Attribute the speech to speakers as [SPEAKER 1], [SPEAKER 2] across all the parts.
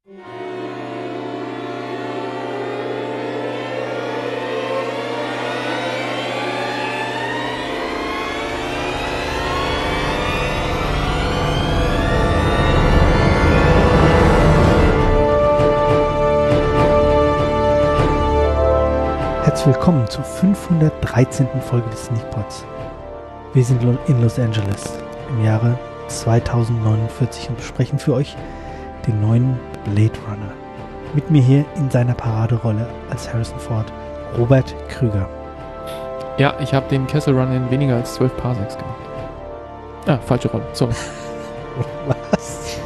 [SPEAKER 1] Herzlich willkommen zur 513. Folge des Sneakpods. Wir sind in Los Angeles im Jahre 2049 und besprechen für euch den neuen Blade Runner. Mit mir hier in seiner Paraderolle als Harrison Ford, Robert Krüger.
[SPEAKER 2] Ja, ich habe den Kessel Run in weniger als 12 Parsecs gemacht. Ah, falsche Rolle, sorry.
[SPEAKER 1] Was?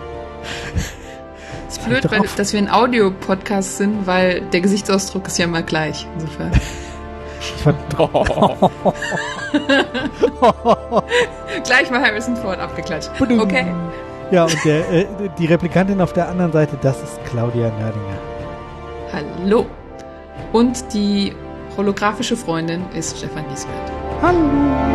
[SPEAKER 3] Es ist blöd, dass wir ein Audio-Podcast sind, weil der Gesichtsausdruck ist ja immer gleich. Insofern. Gleich mal Harrison Ford abgeklatscht. Okay.
[SPEAKER 1] Ja, und die Replikantin auf der anderen Seite, das ist Claudia Nördinger.
[SPEAKER 3] Hallo. Und die holographische Freundin ist Stefan Giesbert.
[SPEAKER 1] Hallo.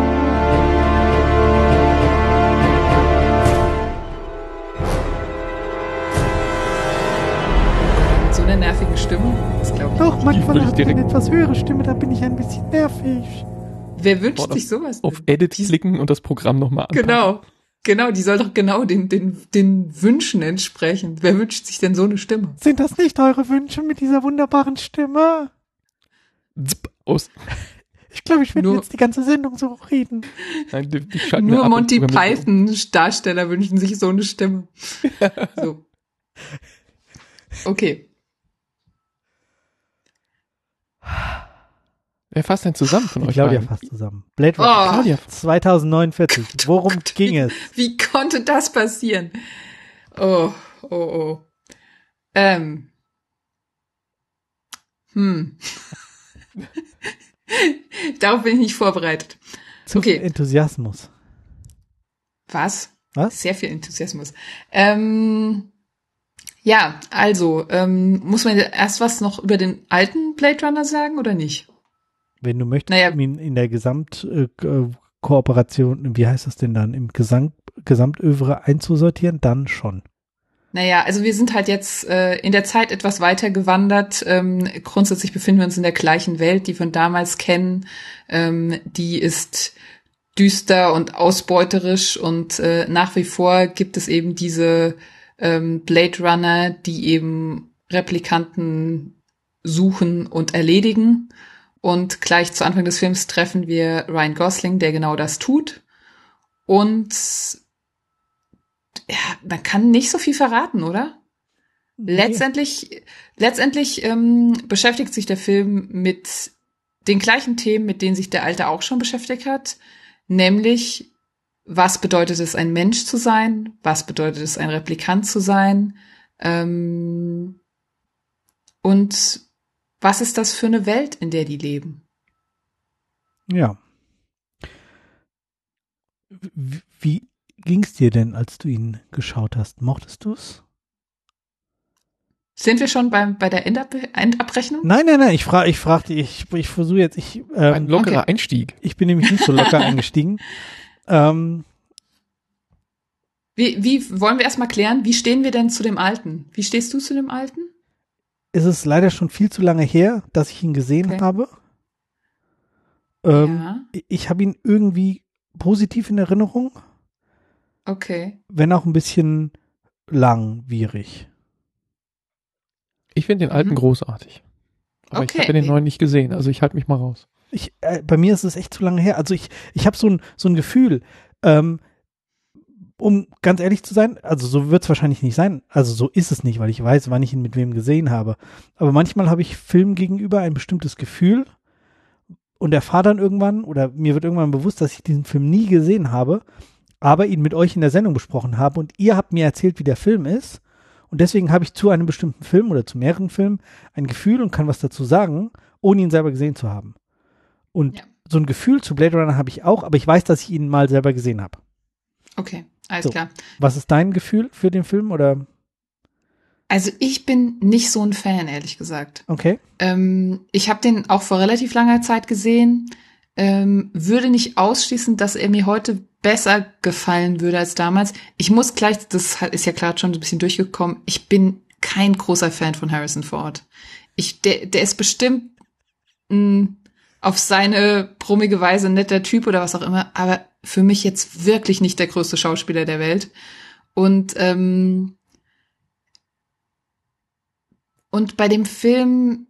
[SPEAKER 3] So eine nervige Stimme, das glaube ich.
[SPEAKER 1] Doch, manchmal hat eine etwas höhere Stimme, da bin ich ein bisschen nervig.
[SPEAKER 3] Wer wünscht sich sowas?
[SPEAKER 2] Auf Edit klicken und das Programm nochmal anpassen.
[SPEAKER 3] Genau, die soll doch genau den Wünschen entsprechen. Wer wünscht sich denn so eine Stimme?
[SPEAKER 1] Sind das nicht eure Wünsche mit dieser wunderbaren Stimme?
[SPEAKER 2] Aus.
[SPEAKER 1] Ich glaube, ich werde jetzt die ganze Sendung so reden.
[SPEAKER 2] Nein,
[SPEAKER 3] nur Monty Python-Darsteller wünschen sich so eine Stimme. So. Okay.
[SPEAKER 2] Wer fasst denn zusammen von euch?
[SPEAKER 1] Claudia fasst zusammen. Blade Runner 2049. Worum ging es?
[SPEAKER 3] Wie konnte das passieren? Oh. Darauf bin ich nicht vorbereitet.
[SPEAKER 1] Zu viel Enthusiasmus.
[SPEAKER 3] Was? Sehr viel Enthusiasmus. Ja, also, muss man erst was noch über den alten Blade Runner sagen oder nicht?
[SPEAKER 1] Wenn du möchtest, um ihn in der Gesamtkooperation, wie heißt das denn dann, im Gesamtövre einzusortieren, dann schon.
[SPEAKER 3] Naja, also wir sind halt jetzt in der Zeit etwas weiter gewandert. Grundsätzlich befinden wir uns in der gleichen Welt, die wir von damals kennen. Die ist düster und ausbeuterisch und nach wie vor gibt es eben diese Blade Runner, die eben Replikanten suchen und erledigen. Und gleich zu Anfang des Films treffen wir Ryan Gosling, der genau das tut. Und ja, man kann nicht so viel verraten, oder? Nee. Letztendlich beschäftigt sich der Film mit den gleichen Themen, mit denen sich der Alte auch schon beschäftigt hat. Nämlich, was bedeutet es, ein Mensch zu sein? Was bedeutet es, ein Replikant zu sein? Und was ist das für eine Welt, in der die leben?
[SPEAKER 1] Ja. Wie ging's dir denn, als du ihn geschaut hast? Mochtest du's?
[SPEAKER 3] Sind wir schon bei der Endabrechnung?
[SPEAKER 1] Nein. Ich versuche jetzt.
[SPEAKER 2] Ein lockerer Einstieg.
[SPEAKER 1] Ich bin nämlich nicht so locker eingestiegen.
[SPEAKER 3] Wie wollen wir erstmal klären, wie stehen wir denn zu dem Alten? Wie stehst du zu dem Alten?
[SPEAKER 1] Es ist leider schon viel zu lange her, dass ich ihn gesehen habe. Ich habe ihn irgendwie positiv in Erinnerung.
[SPEAKER 3] Okay.
[SPEAKER 1] Wenn auch ein bisschen langwierig.
[SPEAKER 2] Ich finde den Alten großartig. Aber ich habe den neuen nicht gesehen, also ich halte mich mal raus.
[SPEAKER 1] Bei mir ist es echt zu lange her. Also ich habe so ein Gefühl, um ganz ehrlich zu sein, also so wird es wahrscheinlich nicht sein, also so ist es nicht, weil ich weiß, wann ich ihn mit wem gesehen habe. Aber manchmal habe ich Filmen gegenüber ein bestimmtes Gefühl und erfahre dann irgendwann, oder mir wird irgendwann bewusst, dass ich diesen Film nie gesehen habe, aber ihn mit euch in der Sendung besprochen habe und ihr habt mir erzählt, wie der Film ist und deswegen habe ich zu einem bestimmten Film oder zu mehreren Filmen ein Gefühl und kann was dazu sagen, ohne ihn selber gesehen zu haben. Und so ein Gefühl zu Blade Runner habe ich auch, aber ich weiß, dass ich ihn mal selber gesehen habe.
[SPEAKER 3] Okay, alles klar.
[SPEAKER 1] Was ist dein Gefühl für den Film, oder?
[SPEAKER 3] Also ich bin nicht so ein Fan, ehrlich gesagt.
[SPEAKER 1] Okay.
[SPEAKER 3] Ich habe den auch vor relativ langer Zeit gesehen. Würde nicht ausschließen, dass er mir heute besser gefallen würde als damals. Ich muss gleich, das ist ja klar schon ein bisschen durchgekommen, ich bin kein großer Fan von Harrison Ford. Der ist bestimmt auf seine brummige Weise ein netter Typ oder was auch immer, aber für mich jetzt wirklich nicht der größte Schauspieler der Welt. Und bei dem Film,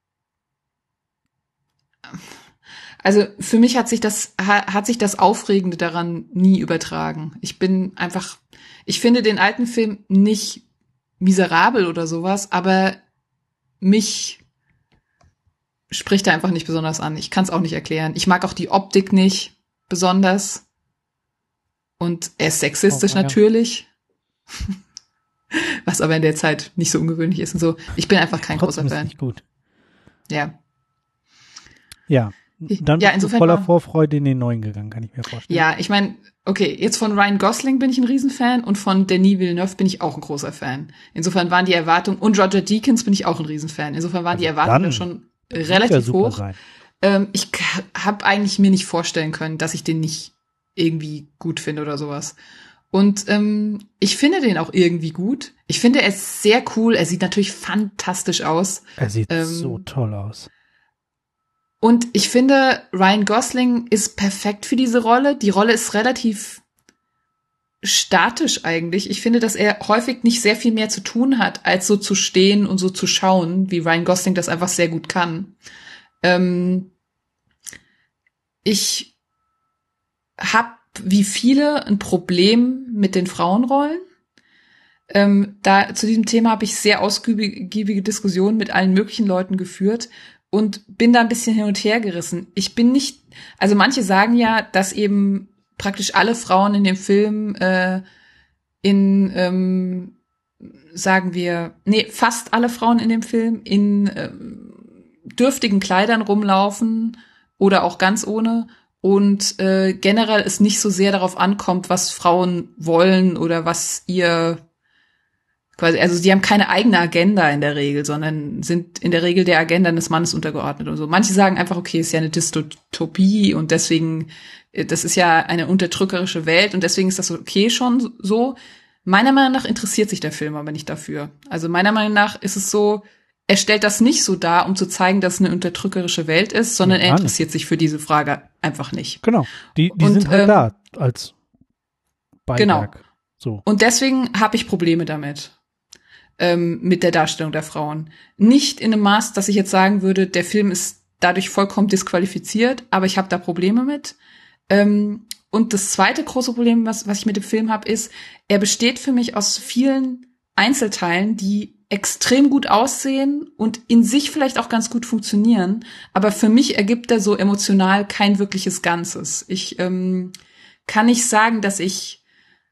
[SPEAKER 3] also für mich hat sich das Aufregende daran nie übertragen. Ich finde den alten Film nicht miserabel oder sowas, aber mich spricht er einfach nicht besonders an. Ich kann es auch nicht erklären. Ich mag auch die Optik nicht besonders. Und er ist sexistisch natürlich. Was aber in der Zeit nicht so ungewöhnlich ist und so. Ich bin einfach kein großer Fan.
[SPEAKER 1] Nicht gut.
[SPEAKER 3] Ja.
[SPEAKER 1] Ja. Dann bist du voller Vorfreude in den neuen gegangen, kann ich mir vorstellen.
[SPEAKER 3] Ja, ich meine, okay, jetzt von Ryan Gosling bin ich ein Riesenfan und von Denis Villeneuve bin ich auch ein großer Fan. Insofern waren die Erwartungen, und Roger Deakins bin ich auch ein Riesenfan. Insofern waren die Erwartungen schon relativ hoch. Ich habe eigentlich mir nicht vorstellen können, dass ich den nicht irgendwie gut finde oder sowas. Und ich finde den auch irgendwie gut. Ich finde, er ist sehr cool. Er sieht natürlich fantastisch aus.
[SPEAKER 1] Er sieht so toll aus.
[SPEAKER 3] Und ich finde, Ryan Gosling ist perfekt für diese Rolle. Die Rolle ist relativ statisch eigentlich. Ich finde, dass er häufig nicht sehr viel mehr zu tun hat, als so zu stehen und so zu schauen, wie Ryan Gosling das einfach sehr gut kann. Ich habe wie viele ein Problem mit den Frauenrollen. Zu diesem Thema habe ich sehr ausgiebige Diskussionen mit allen möglichen Leuten geführt und bin da ein bisschen hin und her gerissen. Ich bin nicht, also manche sagen ja, dass eben praktisch alle Frauen in dem Film fast alle Frauen in dem Film in dürftigen Kleidern rumlaufen oder auch ganz ohne. Und generell es nicht so sehr darauf ankommt, was Frauen wollen oder was ihr quasi, also sie haben keine eigene Agenda in der Regel, sondern sind in der Regel der Agenda des Mannes untergeordnet und so. Manche sagen einfach, okay, ist ja eine Dystopie und deswegen, das ist ja eine unterdrückerische Welt und deswegen ist das okay schon so. Meiner Meinung nach interessiert sich der Film aber nicht dafür. Also meiner Meinung nach ist es so, er stellt das nicht so dar, um zu zeigen, dass es eine unterdrückerische Welt ist, sondern er interessiert sich für diese Frage einfach nicht.
[SPEAKER 1] Genau, die sind halt da als Beiwerk.
[SPEAKER 3] Genau.
[SPEAKER 1] So.
[SPEAKER 3] Und deswegen habe ich Probleme damit, mit der Darstellung der Frauen. Nicht in einem Maß, dass ich jetzt sagen würde, der Film ist dadurch vollkommen disqualifiziert, aber ich habe da Probleme mit. Und das zweite große Problem, was ich mit dem Film habe, ist, er besteht für mich aus vielen Einzelteilen, die extrem gut aussehen und in sich vielleicht auch ganz gut funktionieren, aber für mich ergibt er so emotional kein wirkliches Ganzes. Ich kann nicht sagen, dass ich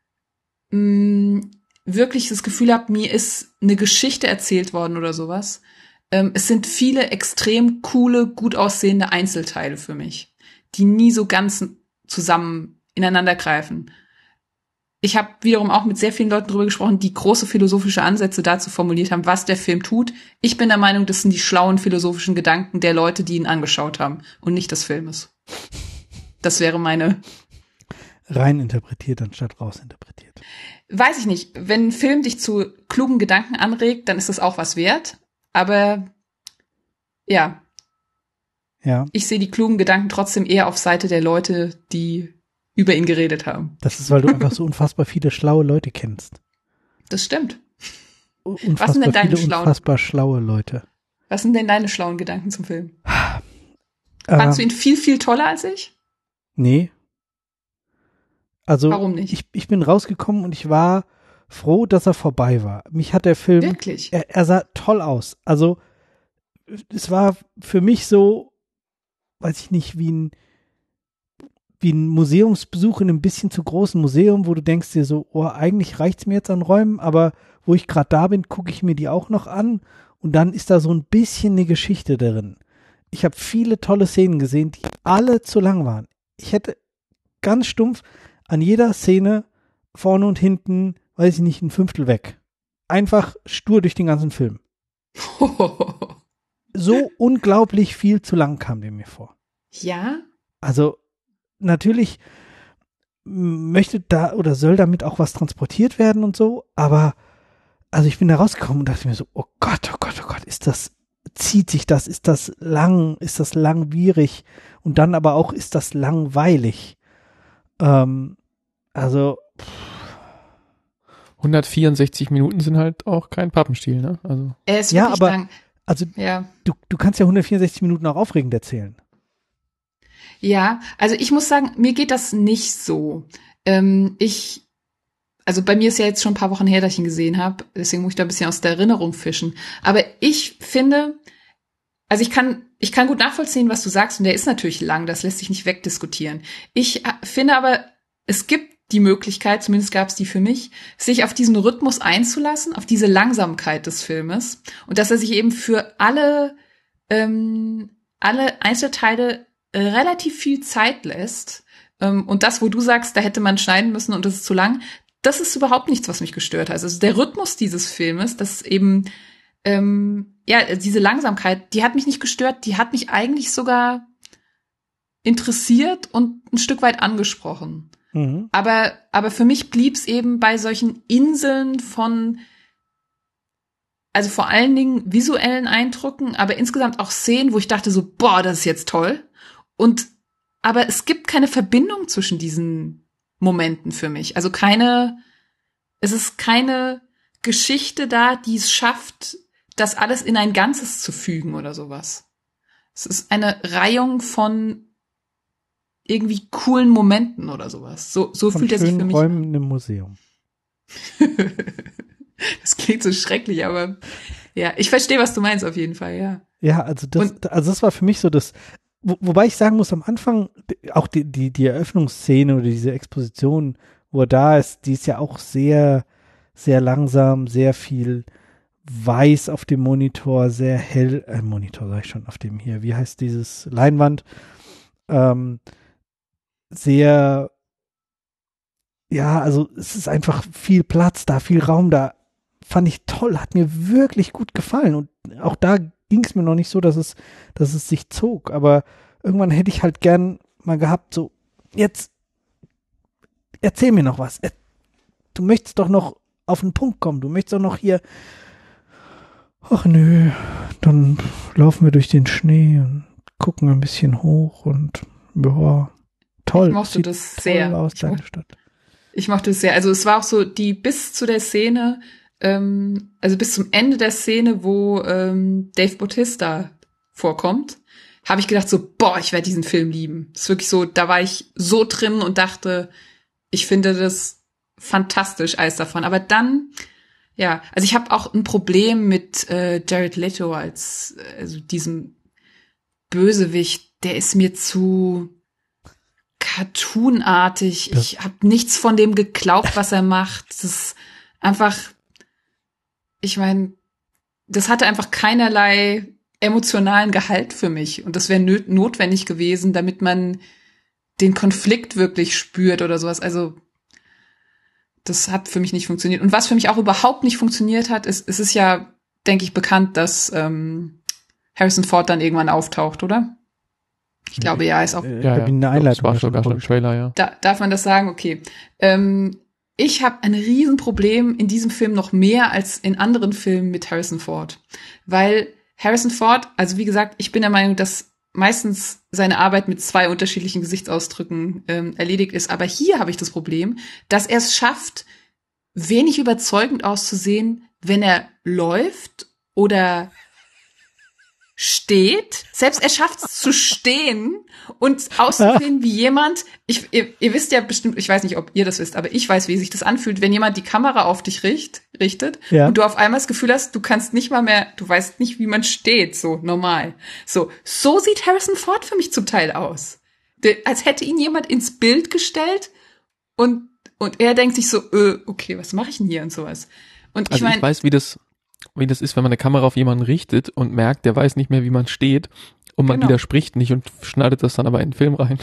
[SPEAKER 3] wirklich das Gefühl habe, mir ist eine Geschichte erzählt worden oder sowas. Es sind viele extrem coole, gut aussehende Einzelteile für mich, die nie so ganz zusammen ineinander greifen. Ich habe wiederum auch mit sehr vielen Leuten drüber gesprochen, die große philosophische Ansätze dazu formuliert haben, was der Film tut. Ich bin der Meinung, das sind die schlauen philosophischen Gedanken der Leute, die ihn angeschaut haben und nicht des Filmes. Das wäre meine...
[SPEAKER 1] Rein interpretiert anstatt rausinterpretiert.
[SPEAKER 3] Weiß ich nicht. Wenn ein Film dich zu klugen Gedanken anregt, dann ist das auch was wert. Aber ja. Ich sehe die klugen Gedanken trotzdem eher auf Seite der Leute, die über ihn geredet haben.
[SPEAKER 1] Das ist, weil du einfach so unfassbar viele schlaue Leute kennst.
[SPEAKER 3] Das stimmt.
[SPEAKER 1] Was sind denn deine unfassbar schlaue Leute?
[SPEAKER 3] Was sind denn deine schlauen Gedanken zum Film? Fandst du ihn viel, viel toller als ich?
[SPEAKER 1] Nee. Also,
[SPEAKER 3] warum nicht?
[SPEAKER 1] Ich bin rausgekommen und ich war froh, dass er vorbei war. Mich hat der Film,
[SPEAKER 3] wirklich?
[SPEAKER 1] Er sah toll aus. Also, es war für mich so, weiß ich nicht, wie ein Museumsbesuch in einem bisschen zu großen Museum, wo du denkst dir so, oh, eigentlich reicht's mir jetzt an Räumen, aber wo ich gerade da bin, gucke ich mir die auch noch an und dann ist da so ein bisschen eine Geschichte drin. Ich habe viele tolle Szenen gesehen, die alle zu lang waren. Ich hätte ganz stumpf an jeder Szene vorne und hinten, weiß ich nicht, ein Fünftel weg. Einfach stur durch den ganzen Film. So unglaublich viel zu lang kam der mir vor.
[SPEAKER 3] Ja?
[SPEAKER 1] Also, natürlich möchte da oder soll damit auch was transportiert werden und so, aber also ich bin da rausgekommen und dachte mir so, oh Gott, zieht sich das, ist das langwierig und dann aber auch ist das langweilig. Also
[SPEAKER 2] 164 Minuten sind halt auch kein Pappenstiel, ne? Also.
[SPEAKER 3] Er ist wirklich lang.
[SPEAKER 1] Also du kannst ja 164 Minuten auch aufregend erzählen.
[SPEAKER 3] Ja, also ich muss sagen, mir geht das nicht so. Also bei mir ist ja jetzt schon ein paar Wochen her, dass ich ihn gesehen habe, deswegen muss ich da ein bisschen aus der Erinnerung fischen. Aber ich finde, also ich kann gut nachvollziehen, was du sagst, und der ist natürlich lang, das lässt sich nicht wegdiskutieren. Ich finde aber, es gibt die Möglichkeit, zumindest gab es die für mich, sich auf diesen Rhythmus einzulassen, auf diese Langsamkeit des Filmes und dass er sich eben für alle Einzelteile relativ viel Zeit lässt. Und das, wo du sagst, da hätte man schneiden müssen und das ist zu lang, das ist überhaupt nichts, was mich gestört hat. Also der Rhythmus dieses Filmes, das eben, diese Langsamkeit, die hat mich nicht gestört, die hat mich eigentlich sogar interessiert und ein Stück weit angesprochen. Mhm. Aber für mich blieb's eben bei solchen Inseln von, also vor allen Dingen visuellen Eindrücken, aber insgesamt auch Szenen, wo ich dachte so, boah, das ist jetzt toll. Aber es gibt keine Verbindung zwischen diesen Momenten für mich. Also es ist keine Geschichte da, die es schafft, das alles in ein Ganzes zu fügen oder sowas. Es ist eine Reihung von irgendwie coolen Momenten oder sowas. So fühlt er sich für mich an.
[SPEAKER 1] Räumen im Museum.
[SPEAKER 3] Das klingt so schrecklich, aber ja, ich verstehe, was du meinst auf jeden Fall, ja.
[SPEAKER 1] Ja, also das war für mich so das, wobei ich sagen muss, am Anfang, auch die Eröffnungsszene oder diese Exposition, wo er da ist, die ist ja auch sehr, sehr langsam, sehr viel weiß auf dem Monitor, sehr hell, Monitor sag ich schon, auf dem hier, wie heißt dieses Leinwand, sehr, ja, also es ist einfach viel Platz da, viel Raum da, fand ich toll, hat mir wirklich gut gefallen und auch da ging es mir noch nicht so, dass es sich zog, aber irgendwann hätte ich halt gern mal gehabt, so, jetzt erzähl mir noch was, du möchtest doch noch auf den Punkt kommen, du möchtest doch noch hier, ach nö, dann laufen wir durch den Schnee und gucken ein bisschen hoch und ja, toll.
[SPEAKER 3] Ich mochte das sehr.
[SPEAKER 1] Aus deiner Stadt.
[SPEAKER 3] Ich mochte es sehr. Also es war auch so, bis zu der Szene, also bis zum Ende der Szene, wo Dave Bautista vorkommt, habe ich gedacht so, boah, ich werde diesen Film lieben. Das ist wirklich so, da war ich so drin und dachte, ich finde das fantastisch, alles davon. Aber dann, ja, also ich habe auch ein Problem mit Jared Leto als diesem Bösewicht. Der ist mir zu cartoonartig. Ich habe nichts von dem geglaubt, was er macht. Das ist einfach, ich meine, das hatte einfach keinerlei emotionalen Gehalt für mich. Und das wäre notwendig gewesen, damit man den Konflikt wirklich spürt oder sowas. Also das hat für mich nicht funktioniert. Und was für mich auch überhaupt nicht funktioniert hat, es ist ja, denke ich, bekannt, dass Harrison Ford dann irgendwann auftaucht, oder? Ich glaube, ja, ist auch.
[SPEAKER 1] Ja. Eine Einleitung.
[SPEAKER 2] Das war sogar schon im Trailer, ja.
[SPEAKER 3] Darf man das sagen? Okay. Ich habe ein Riesenproblem in diesem Film noch mehr als in anderen Filmen mit Harrison Ford. Weil Harrison Ford, also wie gesagt, ich bin der Meinung, dass meistens seine Arbeit mit 2 unterschiedlichen Gesichtsausdrücken erledigt ist. Aber hier habe ich das Problem, dass er es schafft, wenig überzeugend auszusehen, wenn er läuft oder steht. Selbst er schafft es zu stehen und auszusehen wie jemand, ihr wisst ja bestimmt, ich weiß nicht, ob ihr das wisst, aber ich weiß, wie sich das anfühlt, wenn jemand die Kamera auf dich richtet und du auf einmal das Gefühl hast, du kannst nicht mal mehr, du weißt nicht, wie man steht, so normal. So sieht Harrison Ford für mich zum Teil aus. Als hätte ihn jemand ins Bild gestellt und er denkt sich so, okay, was mache ich denn hier und sowas. Und
[SPEAKER 2] ich weiß, wie das ist, wenn man eine Kamera auf jemanden richtet und merkt, der weiß nicht mehr, wie man steht und man widerspricht nicht und schneidet das dann aber in den Film rein.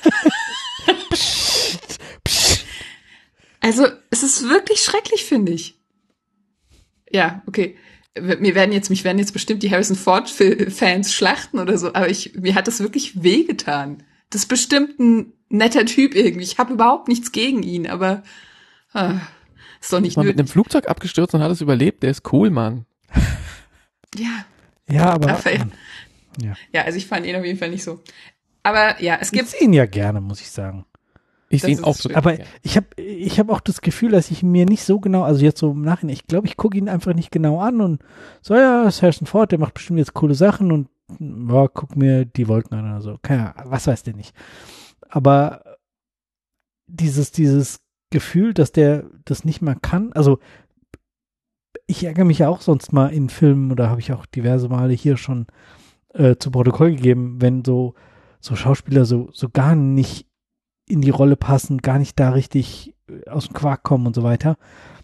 [SPEAKER 3] Also, es ist wirklich schrecklich, finde ich. Ja, okay. Mich werden jetzt bestimmt die Harrison Ford-Fans schlachten oder so, aber mir hat das wirklich wehgetan. Das ist bestimmt ein netter Typ irgendwie. Ich habe überhaupt nichts gegen ihn, aber Ist doch nicht
[SPEAKER 2] nötig. Mit einem Flugzeug abgestürzt und hat es überlebt, der ist cool, Mann.
[SPEAKER 3] Ja.
[SPEAKER 1] Ja, aber...
[SPEAKER 3] Ja, also ich fand ihn auf jeden Fall nicht so. Aber ja, es gibt...
[SPEAKER 1] Ich sehe ihn ja gerne, muss ich sagen.
[SPEAKER 2] Ich sehe ihn auch so.
[SPEAKER 1] Aber ich hab auch das Gefühl, dass ich mir nicht so genau, also jetzt so im Nachhinein, ich glaube, ich gucke ihn einfach nicht genau an und so, ja, das ist Harrison Ford, der macht bestimmt jetzt coole Sachen und ja, guck mir die Wolken an oder so. Keine Ahnung, was weiß der nicht. Aber dieses Gefühl, dass der das nicht mal kann, also ich ärgere mich ja auch sonst mal in Filmen oder habe ich auch diverse Male hier schon zu Protokoll gegeben, wenn so Schauspieler so gar nicht in die Rolle passen, gar nicht da richtig aus dem Quark kommen und so weiter.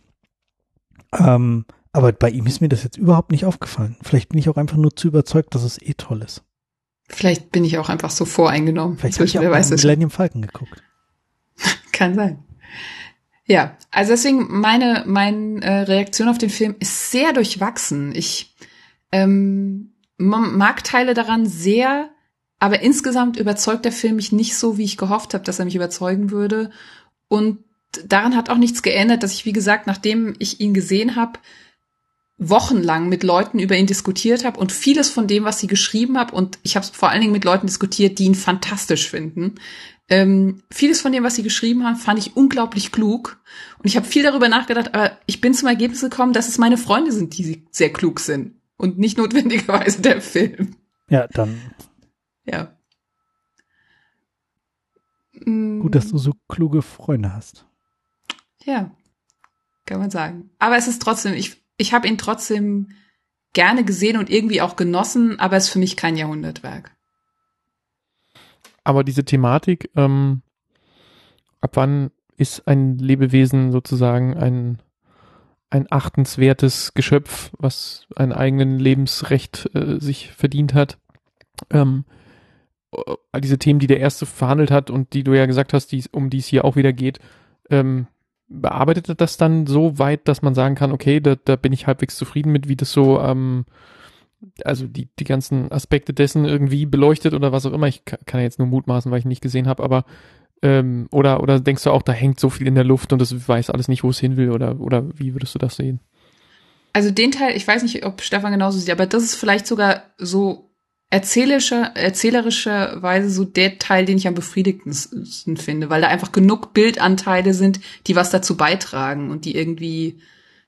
[SPEAKER 1] Aber bei ihm ist mir das jetzt überhaupt nicht aufgefallen. Vielleicht bin ich auch einfach nur zu überzeugt, dass es toll ist.
[SPEAKER 3] Vielleicht bin ich auch einfach so voreingenommen.
[SPEAKER 1] Vielleicht habe ich auch Millennium Falcon geguckt.
[SPEAKER 3] Kann sein. Ja, also deswegen meine Reaktion auf den Film ist sehr durchwachsen. Ich mag Teile daran sehr, aber insgesamt überzeugt der Film mich nicht so, wie ich gehofft habe, dass er mich überzeugen würde. Und daran hat auch nichts geändert, dass ich, wie gesagt, nachdem ich ihn gesehen habe, wochenlang mit Leuten über ihn diskutiert habe und vieles von dem, was sie geschrieben habe, und ich habe vor allen Dingen mit Leuten diskutiert, die ihn fantastisch finden. Vieles von dem, was sie geschrieben haben, fand ich unglaublich klug. Und ich habe viel darüber nachgedacht, aber ich bin zum Ergebnis gekommen, dass es meine Freunde sind, die sehr klug sind und nicht notwendigerweise der Film.
[SPEAKER 1] Ja, dann...
[SPEAKER 3] Ja.
[SPEAKER 1] Gut, dass du so kluge Freunde hast.
[SPEAKER 3] Ja, kann man sagen. Aber es ist trotzdem, ich habe ihn trotzdem gerne gesehen und irgendwie auch genossen, aber es ist für mich kein Jahrhundertwerk.
[SPEAKER 2] Aber diese Thematik, ab wann ist ein Lebewesen sozusagen ein achtenswertes Geschöpf, was ein eigenen Lebensrecht sich verdient hat, diese Themen, die der Erste verhandelt hat und die du ja gesagt hast, um die es hier auch wieder geht, bearbeitet er das dann so weit, dass man sagen kann, okay, da bin ich halbwegs zufrieden mit, wie das so, also die ganzen Aspekte dessen irgendwie beleuchtet oder was auch immer. Ich kann ja jetzt nur mutmaßen, weil ich ihn nicht gesehen habe, aber oder denkst du auch, da hängt so viel in der Luft und das weiß alles nicht, wo es hin will, oder wie würdest du das sehen?
[SPEAKER 3] Also den Teil, ich weiß nicht, ob Stefan genauso sieht, aber das ist vielleicht sogar so erzählerischerweise so der Teil, den ich am befriedigendsten finde, weil da einfach genug Bildanteile sind, die was dazu beitragen und die irgendwie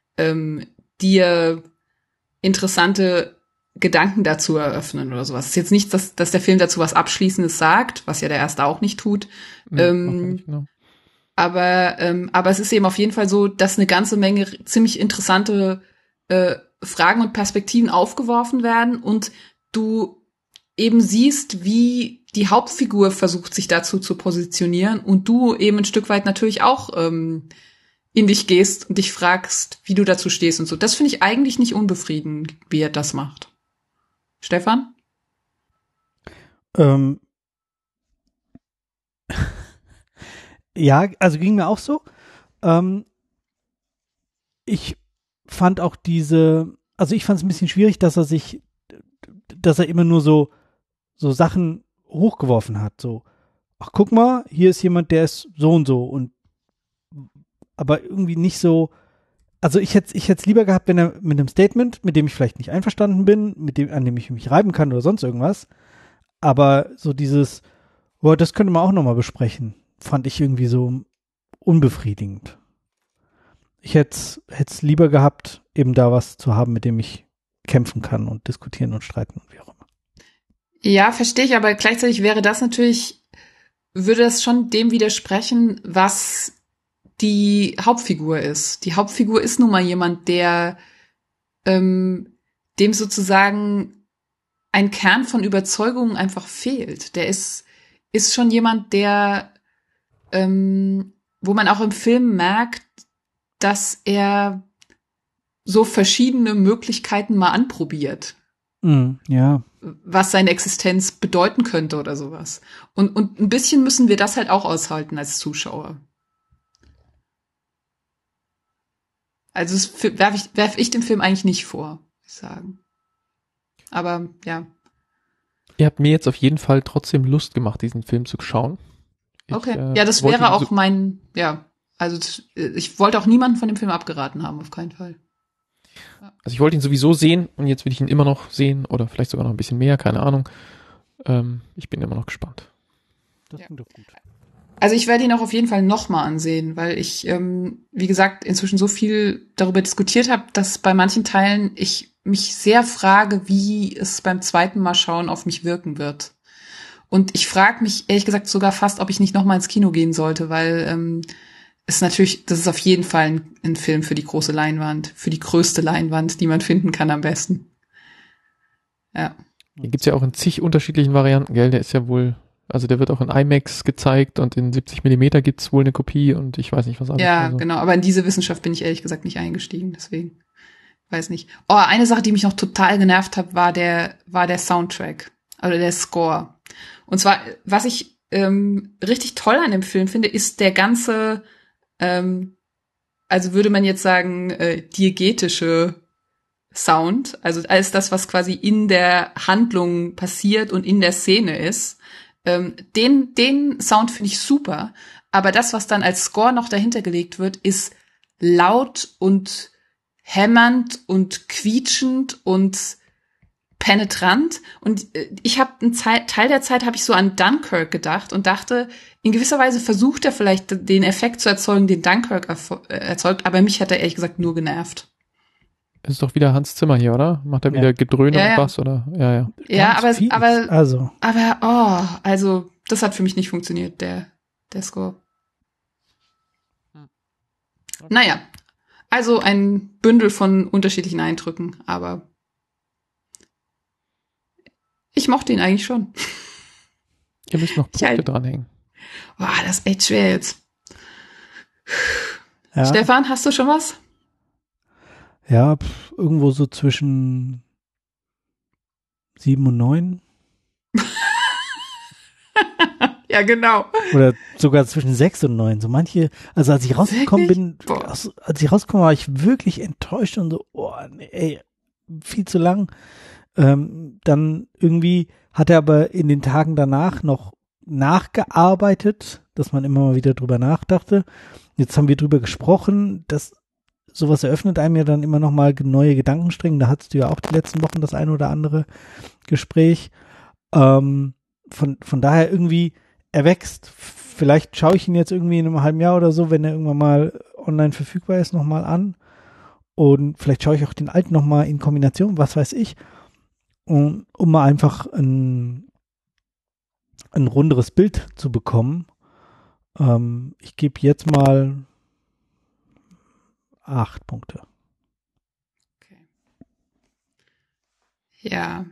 [SPEAKER 3] dir interessante Gedanken dazu eröffnen oder sowas. Es ist jetzt nicht, dass der Film dazu was Abschließendes sagt, was ja der Erste auch nicht tut.
[SPEAKER 2] Nicht, genau.
[SPEAKER 3] Aber es ist eben auf jeden Fall so, dass eine ganze Menge ziemlich interessante Fragen und Perspektiven aufgeworfen werden und du eben siehst, wie die Hauptfigur versucht, sich dazu zu positionieren und du eben ein Stück weit natürlich auch in dich gehst und dich fragst, wie du dazu stehst und so. Das finde ich eigentlich nicht unbefriedigend, wie er das macht. Stefan?
[SPEAKER 1] Ja, also ging mir auch so. Ich fand auch also ich fand es ein bisschen schwierig, dass er immer nur so Sachen hochgeworfen hat, so, ach guck mal, hier ist jemand, der ist so und so, und aber irgendwie nicht so, also ich hätte es lieber gehabt, wenn er mit einem Statement, mit dem ich vielleicht nicht einverstanden bin, an dem ich mich reiben kann oder sonst irgendwas, aber so dieses, boah, das könnte man auch nochmal besprechen, fand ich irgendwie so unbefriedigend. Ich hätte es lieber gehabt, eben da was zu haben, mit dem ich kämpfen kann und diskutieren und streiten und wie auch immer.
[SPEAKER 3] Ja, verstehe ich, aber gleichzeitig würde das schon dem widersprechen, was die Hauptfigur ist. Die Hauptfigur ist nun mal jemand, der dem sozusagen ein Kern von Überzeugungen einfach fehlt. Der ist schon jemand, der wo man auch im Film merkt, dass er so verschiedene Möglichkeiten mal anprobiert.
[SPEAKER 1] Ja.
[SPEAKER 3] Was seine Existenz bedeuten könnte oder sowas. Und ein bisschen müssen wir das halt auch aushalten als Zuschauer. Also das werf ich dem Film eigentlich nicht vor, muss ich sagen. Aber ja.
[SPEAKER 2] Ihr habt mir jetzt auf jeden Fall trotzdem Lust gemacht, diesen Film zu schauen.
[SPEAKER 3] Okay. Ja, das wäre auch mein, ja, Also ich wollte auch niemanden von dem Film abgeraten haben, auf keinen Fall.
[SPEAKER 2] Also ich wollte ihn sowieso sehen und jetzt will ich ihn immer noch sehen oder vielleicht sogar noch ein bisschen mehr, keine Ahnung. Ich bin immer noch gespannt.
[SPEAKER 1] Das klingt doch gut.
[SPEAKER 3] Also ich werde ihn auch auf jeden Fall nochmal ansehen, weil ich, wie gesagt, inzwischen so viel darüber diskutiert habe, dass bei manchen Teilen ich mich sehr frage, wie es beim zweiten Mal schauen auf mich wirken wird. Und ich frage mich ehrlich gesagt sogar fast, ob ich nicht nochmal ins Kino gehen sollte, weil das ist auf jeden Fall ein Film für die große Leinwand, für die größte Leinwand, die man finden kann am besten. Ja.
[SPEAKER 2] Den gibt's ja auch in zig unterschiedlichen Varianten, gell? Der ist ja wohl, also der wird auch in IMAX gezeigt und in 70 Millimeter gibt's wohl eine Kopie und ich weiß nicht, was alles.
[SPEAKER 3] Ja,
[SPEAKER 2] also.
[SPEAKER 3] genau. Aber in diese Wissenschaft bin ich ehrlich gesagt nicht eingestiegen, deswegen weiß nicht. Oh, eine Sache, die mich noch total genervt hat, war der Soundtrack oder der Score. Und zwar, was ich richtig toll an dem Film finde, ist der ganze, also würde man jetzt sagen, diegetische Sound, also alles das, was quasi in der Handlung passiert und in der Szene ist. Den Sound finde ich super, aber das, was dann als Score noch dahinter gelegt wird, ist laut und hämmernd und quietschend und penetrant. Und ich habe einen Teil der Zeit habe ich so an Dunkirk gedacht und dachte, in gewisser Weise versucht er vielleicht den Effekt zu erzeugen, den Dunkirk erzeugt, aber mich hat er ehrlich gesagt nur genervt.
[SPEAKER 2] Das ist doch wieder Hans Zimmer hier, oder? Macht er wieder Gedröhne und Bass, oder? Ja.
[SPEAKER 3] Ja,
[SPEAKER 1] Also
[SPEAKER 3] das hat für mich nicht funktioniert, der Score. Naja, also ein Bündel von unterschiedlichen Eindrücken, aber ich mochte ihn eigentlich schon.
[SPEAKER 2] Ihr müsst noch Punkte dranhängen.
[SPEAKER 3] Boah, das ist echt schwer jetzt.
[SPEAKER 1] Ja.
[SPEAKER 3] Stefan, hast du schon was?
[SPEAKER 1] Ja, irgendwo so zwischen 7 und 9.
[SPEAKER 3] Ja, genau.
[SPEAKER 1] Oder sogar zwischen 6 und 9. So manche, also als ich rausgekommen war ich wirklich enttäuscht und so, oh nee, ey, viel zu lang. Dann irgendwie hat er aber in den Tagen danach noch nachgearbeitet, dass man immer mal wieder drüber nachdachte. Jetzt haben wir drüber gesprochen, dass sowas eröffnet einem ja dann immer noch mal neue Gedankenstränge. Da hattest du ja auch die letzten Wochen das eine oder andere Gespräch. Von daher irgendwie, er wächst. Vielleicht schaue ich ihn jetzt irgendwie in einem halben Jahr oder so, wenn er irgendwann mal online verfügbar ist, noch mal an. Und vielleicht schaue ich auch den alten noch mal in Kombination, was weiß ich. Um mal einfach ein runderes Bild zu bekommen. Ich gebe jetzt mal 8 Punkte.
[SPEAKER 3] Okay. Ja.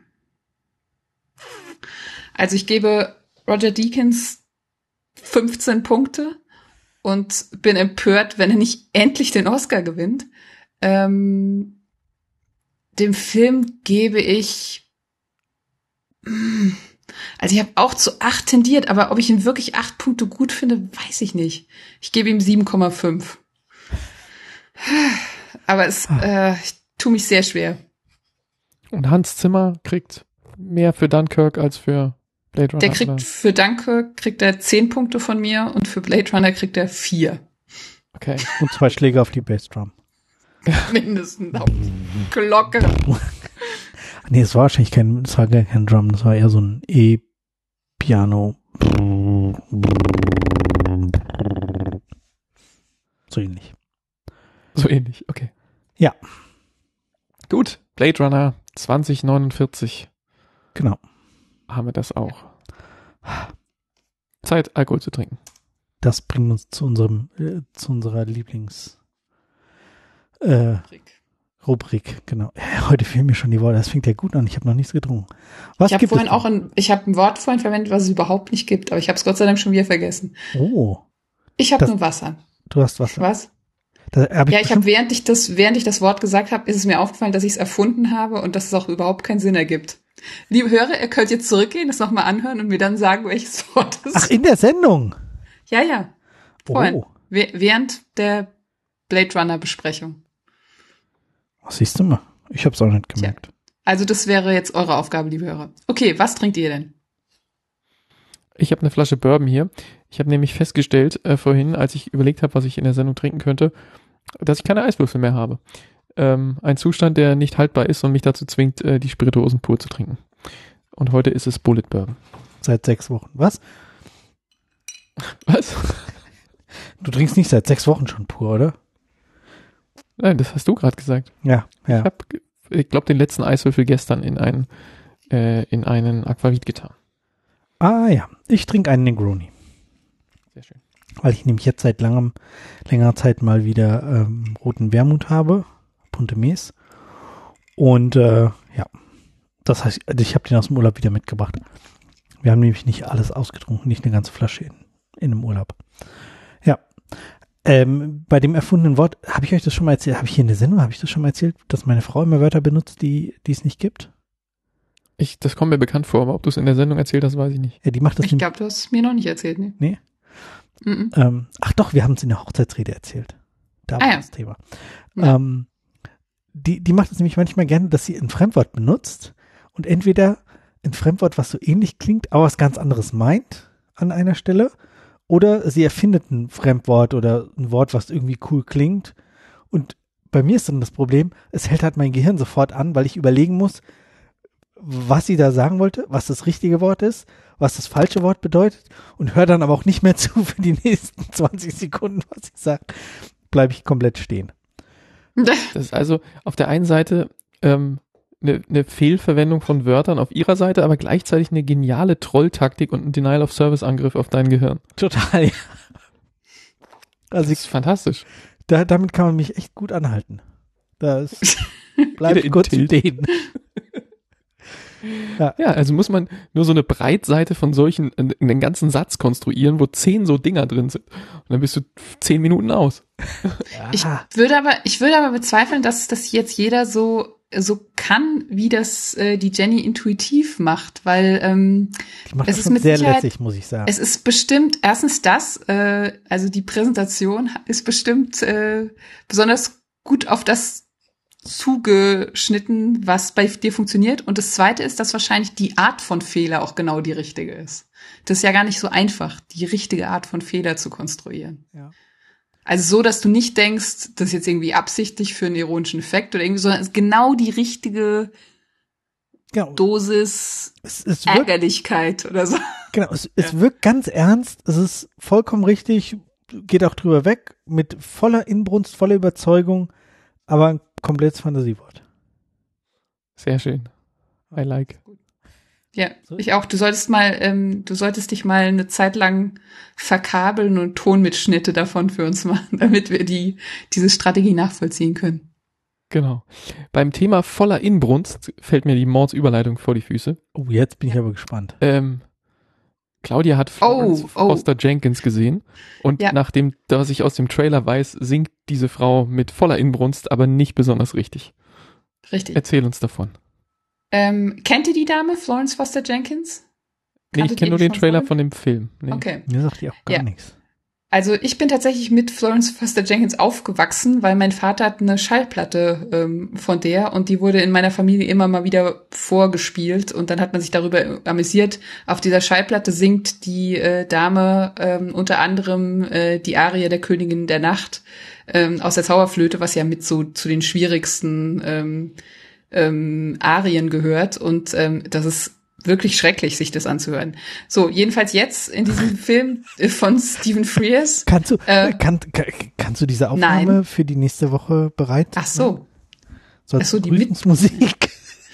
[SPEAKER 3] Also ich gebe Roger Deakins 15 Punkte und bin empört, wenn er nicht endlich den Oscar gewinnt. Dem Film gebe ich also ich habe auch zu 8 tendiert, aber ob ich ihn wirklich 8 Punkte gut finde, weiß ich nicht. Ich gebe ihm 7,5. Aber ich tue mich sehr schwer.
[SPEAKER 2] Und Hans Zimmer kriegt mehr für Dunkirk als für Blade Runner.
[SPEAKER 3] Der kriegt für Dunkirk 10 Punkte von mir und für Blade Runner kriegt er 4.
[SPEAKER 2] Okay.
[SPEAKER 1] Und 2 Schläge auf die Bassdrum.
[SPEAKER 3] Mindestens auf Glocke.
[SPEAKER 1] Nee, es war wahrscheinlich kein Drum, das war eher so ein E-Piano. So ähnlich.
[SPEAKER 2] So ähnlich, okay.
[SPEAKER 1] Ja.
[SPEAKER 2] Gut, Blade Runner 2049.
[SPEAKER 1] Genau.
[SPEAKER 2] Haben wir das auch. Zeit, Alkohol zu trinken.
[SPEAKER 1] Das bringt uns zu unserer Lieblings Rubrik, genau. Heute fehlen mir schon die Worte. Das fängt ja gut an. Ich habe noch nichts getrunken. Was
[SPEAKER 3] ich
[SPEAKER 1] gibt es?
[SPEAKER 3] Ich habe ein Wort vorhin verwendet, was es überhaupt nicht gibt, aber ich habe es Gott sei Dank schon wieder vergessen.
[SPEAKER 1] Oh.
[SPEAKER 3] Ich habe nur Wasser.
[SPEAKER 1] Du hast Wasser.
[SPEAKER 3] Was? Während ich das Wort gesagt habe, ist es mir aufgefallen, dass ich es erfunden habe und dass es auch überhaupt keinen Sinn ergibt. Liebe Hörer, ihr könnt jetzt zurückgehen, das nochmal anhören und mir dann sagen, welches Wort es ist.
[SPEAKER 1] Ach, in der Sendung?
[SPEAKER 3] Ja. Vorhin.
[SPEAKER 1] Oh.
[SPEAKER 3] Während der Blade Runner Besprechung.
[SPEAKER 1] Was siehst du mal? Ich habe es auch nicht gemerkt.
[SPEAKER 3] Tja. Also das wäre jetzt eure Aufgabe, liebe Hörer. Okay, was trinkt ihr denn?
[SPEAKER 2] Ich habe eine Flasche Bourbon hier. Ich habe nämlich festgestellt vorhin, als ich überlegt habe, was ich in der Sendung trinken könnte, dass ich keine Eiswürfel mehr habe. Ein Zustand, der nicht haltbar ist und mich dazu zwingt, die Spirituosen pur zu trinken. Und heute ist es Bullet Bourbon.
[SPEAKER 1] Seit 6 Wochen. Was?
[SPEAKER 2] Was?
[SPEAKER 1] Du trinkst nicht seit 6 Wochen schon pur, oder?
[SPEAKER 2] Nein, das hast du gerade gesagt.
[SPEAKER 1] Ja.
[SPEAKER 2] Ich glaube, den letzten Eiswürfel gestern in einen Aquavit getan.
[SPEAKER 1] Ah ja, ich trinke einen Negroni.
[SPEAKER 2] Sehr schön.
[SPEAKER 1] Weil ich nämlich jetzt seit längerer Zeit mal wieder roten Wermut habe. Punte Mes. Und ja, das heißt, ich habe den aus dem Urlaub wieder mitgebracht. Wir haben nämlich nicht alles ausgetrunken, nicht eine ganze Flasche in einem Urlaub. Ja. Bei dem erfundenen Wort, habe ich euch das schon mal erzählt? Habe ich hier in der Sendung, habe ich das schon mal erzählt, dass meine Frau immer Wörter benutzt, die es nicht gibt?
[SPEAKER 2] Das kommt mir bekannt vor, aber ob du es in der Sendung erzählt hast, weiß ich nicht.
[SPEAKER 1] Ja, die macht das.
[SPEAKER 3] Ich glaube, du hast es mir noch nicht erzählt, ne?
[SPEAKER 1] Nee?
[SPEAKER 3] Mhm.
[SPEAKER 1] Ach doch, wir haben es in der Hochzeitsrede erzählt. Da war das Thema.
[SPEAKER 3] Ja.
[SPEAKER 1] Die macht es nämlich manchmal gerne, dass sie ein Fremdwort benutzt und entweder ein Fremdwort, was so ähnlich klingt, aber was ganz anderes meint an einer Stelle, oder sie erfindet ein Fremdwort oder ein Wort, was irgendwie cool klingt. Und bei mir ist dann das Problem, es hält halt mein Gehirn sofort an, weil ich überlegen muss, was sie da sagen wollte, was das richtige Wort ist, was das falsche Wort bedeutet und höre dann aber auch nicht mehr zu für die nächsten 20 Sekunden, was sie sagt. Bleibe ich komplett stehen.
[SPEAKER 2] Das ist also auf der einen Seite eine Fehlverwendung von Wörtern auf ihrer Seite, aber gleichzeitig eine geniale Trolltaktik und ein Denial-of-Service-Angriff auf dein Gehirn.
[SPEAKER 1] Total, ja. Also
[SPEAKER 2] Das ist fantastisch.
[SPEAKER 1] damit kann man mich echt gut anhalten. Das bleibt
[SPEAKER 2] in
[SPEAKER 1] kurz
[SPEAKER 2] Tilt.
[SPEAKER 1] stehen.
[SPEAKER 2] Ja, also muss man nur so eine Breitseite von solchen, einen ganzen Satz konstruieren, wo 10 so Dinger drin sind. Und dann bist du 10 Minuten aus.
[SPEAKER 3] Ich würde aber bezweifeln, dass das jetzt jeder so kann, wie das die Jenny intuitiv macht, weil
[SPEAKER 1] Die macht
[SPEAKER 3] es
[SPEAKER 1] das
[SPEAKER 3] ist
[SPEAKER 1] schon
[SPEAKER 3] mit
[SPEAKER 1] sehr
[SPEAKER 3] Sicherheit,
[SPEAKER 1] lässig, muss ich sagen.
[SPEAKER 3] es ist bestimmt erstens das, also die Präsentation ist bestimmt besonders gut auf das zugeschnitten, was bei dir funktioniert. Und das Zweite ist, dass wahrscheinlich die Art von Fehler auch genau die richtige ist. Das ist ja gar nicht so einfach, die richtige Art von Fehler zu konstruieren.
[SPEAKER 1] Ja.
[SPEAKER 3] Also so, dass du nicht denkst, das ist jetzt irgendwie absichtlich für einen ironischen Effekt oder irgendwie, sondern es ist genau die richtige
[SPEAKER 1] Genau.
[SPEAKER 3] Dosis
[SPEAKER 1] Es wirkt,
[SPEAKER 3] Ärgerlichkeit oder so.
[SPEAKER 1] genau, es wirkt ganz ernst, es ist vollkommen richtig, geht auch drüber weg, mit voller Inbrunst, voller Überzeugung, aber ein komplettes Fantasiewort.
[SPEAKER 2] Sehr schön. I like.
[SPEAKER 3] Ja, ich auch. Du solltest dich mal eine Zeit lang verkabeln und Tonmitschnitte davon für uns machen, damit wir diese Strategie nachvollziehen können.
[SPEAKER 2] Genau. Beim Thema voller Inbrunst fällt mir die Mordsüberleitung vor die Füße.
[SPEAKER 1] Oh, jetzt bin ich aber gespannt.
[SPEAKER 2] Claudia hat Florence Foster Jenkins gesehen und nach dem, was ich aus dem Trailer weiß, singt diese Frau mit voller Inbrunst, aber nicht besonders richtig.
[SPEAKER 3] Richtig.
[SPEAKER 2] Erzähl uns davon.
[SPEAKER 3] Kennt ihr die Dame, Florence Foster Jenkins?
[SPEAKER 2] Nee, ich kenne nur den Trailer von dem Film. Nee.
[SPEAKER 3] Okay.
[SPEAKER 1] Mir sagt die auch gar nichts.
[SPEAKER 3] Also ich bin tatsächlich mit Florence Foster Jenkins aufgewachsen, weil mein Vater hat eine Schallplatte von der und die wurde in meiner Familie immer mal wieder vorgespielt und dann hat man sich darüber amüsiert. Auf dieser Schallplatte singt die Dame unter anderem die Arie der Königin der Nacht aus der Zauberflöte, was ja mit so zu den schwierigsten Arien gehört und das ist wirklich schrecklich, sich das anzuhören. So, jedenfalls jetzt in diesem Film von Stephen Frears.
[SPEAKER 1] Kannst du diese Aufnahme für die nächste Woche bereit?
[SPEAKER 3] Ach so.
[SPEAKER 1] Die Begrüßungsmusik.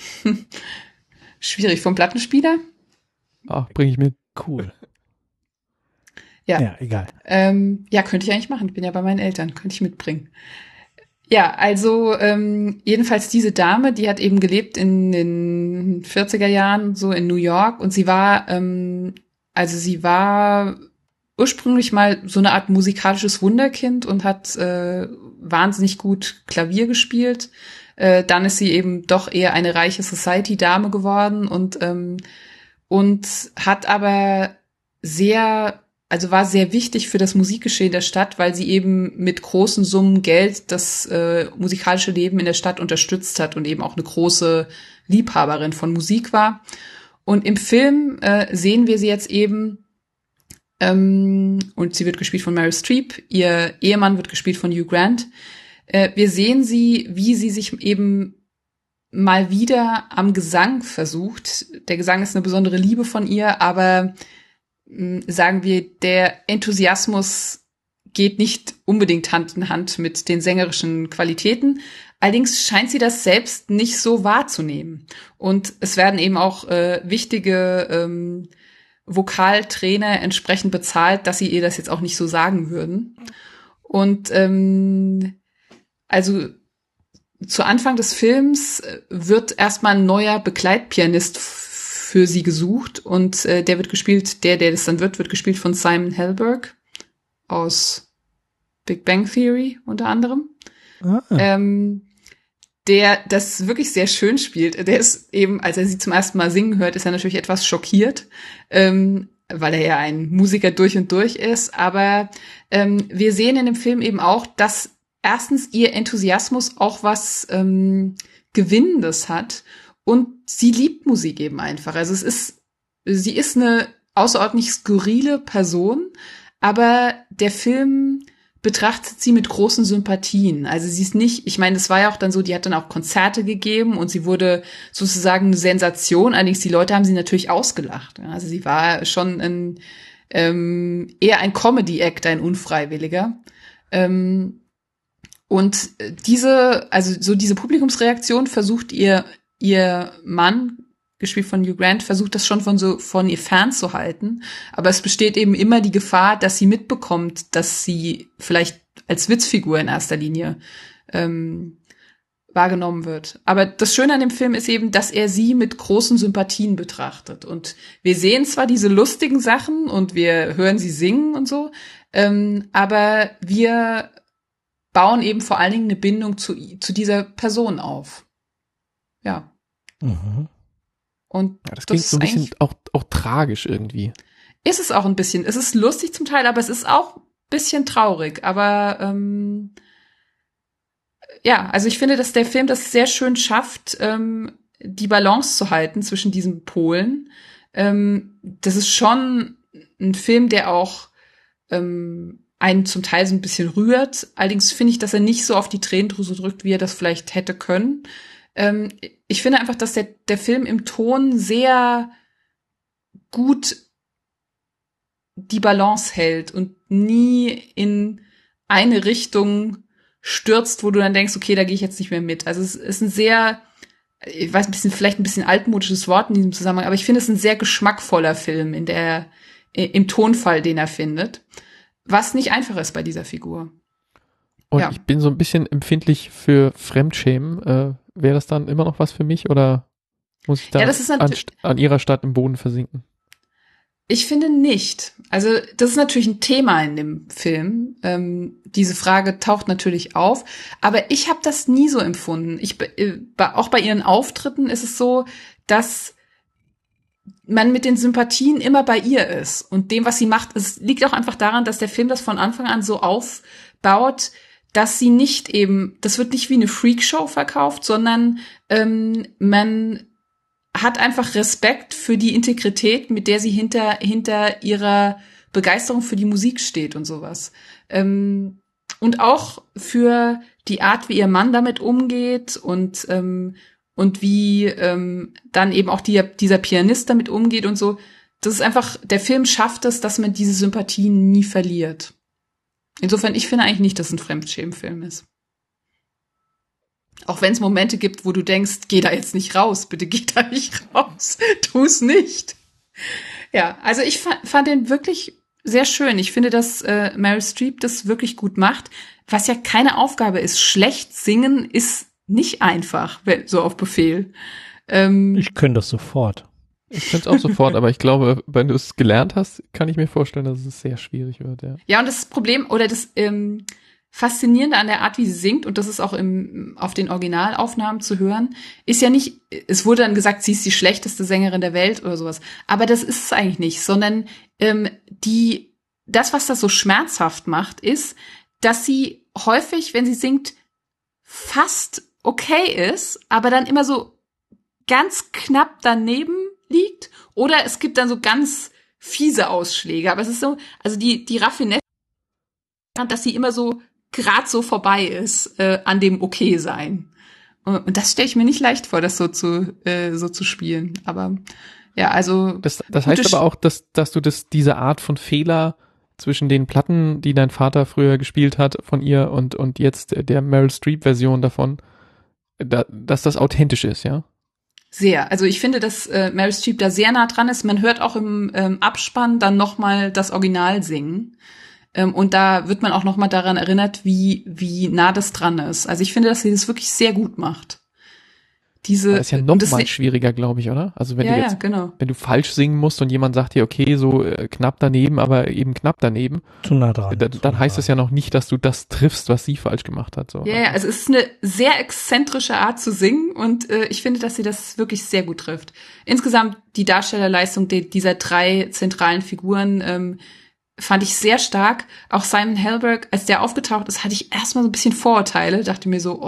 [SPEAKER 3] Schwierig, vom Plattenspieler?
[SPEAKER 2] Ach, bring ich mit.
[SPEAKER 1] Cool.
[SPEAKER 3] Ja,
[SPEAKER 1] egal.
[SPEAKER 3] Ja, könnte ich eigentlich machen. Ich bin ja bei meinen Eltern, könnte ich mitbringen. Ja, also jedenfalls diese Dame, die hat eben gelebt in den 40er Jahren so in New York und sie war ursprünglich mal so eine Art musikalisches Wunderkind und hat wahnsinnig gut Klavier gespielt. Dann ist sie eben doch eher eine reiche Society-Dame geworden und hat aber war sehr wichtig für das Musikgeschehen der Stadt, weil sie eben mit großen Summen Geld das musikalische Leben in der Stadt unterstützt hat und eben auch eine große Liebhaberin von Musik war. Und im Film sehen wir sie jetzt eben Und sie wird gespielt von Meryl Streep. Ihr Ehemann wird gespielt von Hugh Grant. Wir sehen sie, wie sie sich eben mal wieder am Gesang versucht. Der Gesang ist eine besondere Liebe von ihr, aber sagen wir, der Enthusiasmus geht nicht unbedingt Hand in Hand mit den sängerischen Qualitäten. Allerdings scheint sie das selbst nicht so wahrzunehmen. Und es werden eben auch wichtige Vokaltrainer entsprechend bezahlt, dass sie ihr das jetzt auch nicht so sagen würden. Und also zu Anfang des Films wird erstmal ein neuer Begleitpianist für sie gesucht und der wird gespielt, der das dann wird gespielt von Simon Helberg aus Big Bang Theory unter anderem. Der das wirklich sehr schön spielt. Der ist eben, als er sie zum ersten Mal singen hört, ist er natürlich etwas schockiert, weil er ja ein Musiker durch und durch ist. Aber wir sehen in dem Film eben auch, dass erstens ihr Enthusiasmus auch was Gewinnendes hat und sie liebt Musik eben einfach. Also sie ist eine außerordentlich skurrile Person, aber der Film betrachtet sie mit großen Sympathien. Also sie ist nicht, ich meine, es war ja auch dann so, die hat dann auch Konzerte gegeben und sie wurde sozusagen eine Sensation. Allerdings die Leute haben sie natürlich ausgelacht. Also sie war schon eher ein Comedy-Act, ein unfreiwilliger. Und diese Publikumsreaktion versucht ihr Mann, gespielt von Hugh Grant, versucht das schon von ihr fernzuhalten. Aber es besteht eben immer die Gefahr, dass sie mitbekommt, dass sie vielleicht als Witzfigur in erster Linie wahrgenommen wird. Aber das Schöne an dem Film ist eben, dass er sie mit großen Sympathien betrachtet. Und wir sehen zwar diese lustigen Sachen und wir hören sie singen und so, aber wir bauen eben vor allen Dingen eine Bindung zu dieser Person auf. Ja.
[SPEAKER 2] Mhm.
[SPEAKER 3] Und
[SPEAKER 2] ja, das klingt so ein bisschen auch tragisch irgendwie.
[SPEAKER 3] Ist es auch ein bisschen. Es ist lustig zum Teil, aber es ist auch ein bisschen traurig. Aber ja, also ich finde, dass der Film das sehr schön schafft, die Balance zu halten zwischen diesen Polen. Das ist schon ein Film, der auch einen zum Teil so ein bisschen rührt. Allerdings finde ich, dass er nicht so auf die Tränendrüse drückt, wie er das vielleicht hätte können. Ich finde einfach, dass der Film im Ton sehr gut die Balance hält und nie in eine Richtung stürzt, wo du dann denkst, okay, da gehe ich jetzt nicht mehr mit. Also es ist ein sehr, ich weiß, vielleicht ein bisschen altmodisches Wort in diesem Zusammenhang, aber ich finde es ein sehr geschmackvoller Film im Tonfall, den er findet, was nicht einfach ist bei dieser Figur.
[SPEAKER 2] Und
[SPEAKER 3] ja.
[SPEAKER 2] Ich bin so ein bisschen empfindlich für Fremdschämen. Wäre das dann immer noch was für mich oder muss ich da an ihrer Stadt im Boden versinken?
[SPEAKER 3] Ich finde nicht. Also das ist natürlich ein Thema in dem Film. Diese Frage taucht natürlich auf. Aber ich habe das nie so empfunden. Auch bei ihren Auftritten ist es so, dass man mit den Sympathien immer bei ihr ist. Und dem, was sie macht, es liegt auch einfach daran, dass der Film das von Anfang an so aufbaut, dass sie nicht eben, das wird nicht wie eine Freakshow verkauft, sondern man hat einfach Respekt für die Integrität, mit der sie hinter ihrer Begeisterung für die Musik steht und sowas. Und auch für die Art, wie ihr Mann damit umgeht und wie dann eben auch dieser Pianist damit umgeht und so. Das ist einfach, der Film schafft es, dass man diese Sympathien nie verliert. Insofern, ich finde eigentlich nicht, dass es ein Fremdschämenfilm ist. Auch wenn es Momente gibt, wo du denkst, geh da jetzt nicht raus, bitte geh da nicht raus, tu es nicht. Ja, also ich fand den wirklich sehr schön. Ich finde, dass Meryl Streep das wirklich gut macht, was ja keine Aufgabe ist. Schlecht singen ist nicht einfach, so auf Befehl.
[SPEAKER 1] Ich könnte das sofort.
[SPEAKER 2] Ich könnte es auch sofort, aber ich glaube, wenn du es gelernt hast, kann ich mir vorstellen, dass es sehr schwierig wird. Ja,
[SPEAKER 3] und das Problem oder das Faszinierende an der Art, wie sie singt, und das ist auch auf den Originalaufnahmen zu hören, ist ja nicht, es wurde dann gesagt, sie ist die schlechteste Sängerin der Welt oder sowas. Aber das ist es eigentlich nicht, sondern das, was das so schmerzhaft macht, ist, dass sie häufig, wenn sie singt, fast okay ist, aber dann immer so ganz knapp daneben liegt. Oder es gibt dann so ganz fiese Ausschläge, aber es ist so, also die Raffinesse, dass sie immer so grad so vorbei ist an dem Okay-Sein. Und das stelle ich mir nicht leicht vor, das so zu spielen. Aber ja, also
[SPEAKER 2] das heißt aber auch, dass du diese Art von Fehler zwischen den Platten, die dein Vater früher gespielt hat von ihr und jetzt der Meryl Streep-Version davon, dass das authentisch ist, ja?
[SPEAKER 3] Sehr. Also ich finde, dass Meryl Streep da sehr nah dran ist. Man hört auch im Abspann dann nochmal das Original singen. Und da wird man auch nochmal daran erinnert, wie nah das dran ist. Also ich finde, dass sie das wirklich sehr gut macht.
[SPEAKER 2] Das ist ja nochmal schwieriger, glaube ich, oder? Also wenn wenn du falsch singen musst und jemand sagt dir, okay, so knapp daneben, aber eben knapp daneben.
[SPEAKER 1] Zu nah dran.
[SPEAKER 2] Dann heißt das ja noch nicht, dass du das triffst, was sie falsch gemacht hat. So.
[SPEAKER 3] Ja, also es ist eine sehr exzentrische Art zu singen und ich finde, dass sie das wirklich sehr gut trifft. Insgesamt die Darstellerleistung dieser 3 zentralen Figuren fand ich sehr stark. Auch Simon Helberg, als der aufgetaucht ist, hatte ich erstmal so ein bisschen Vorurteile. Dachte mir so,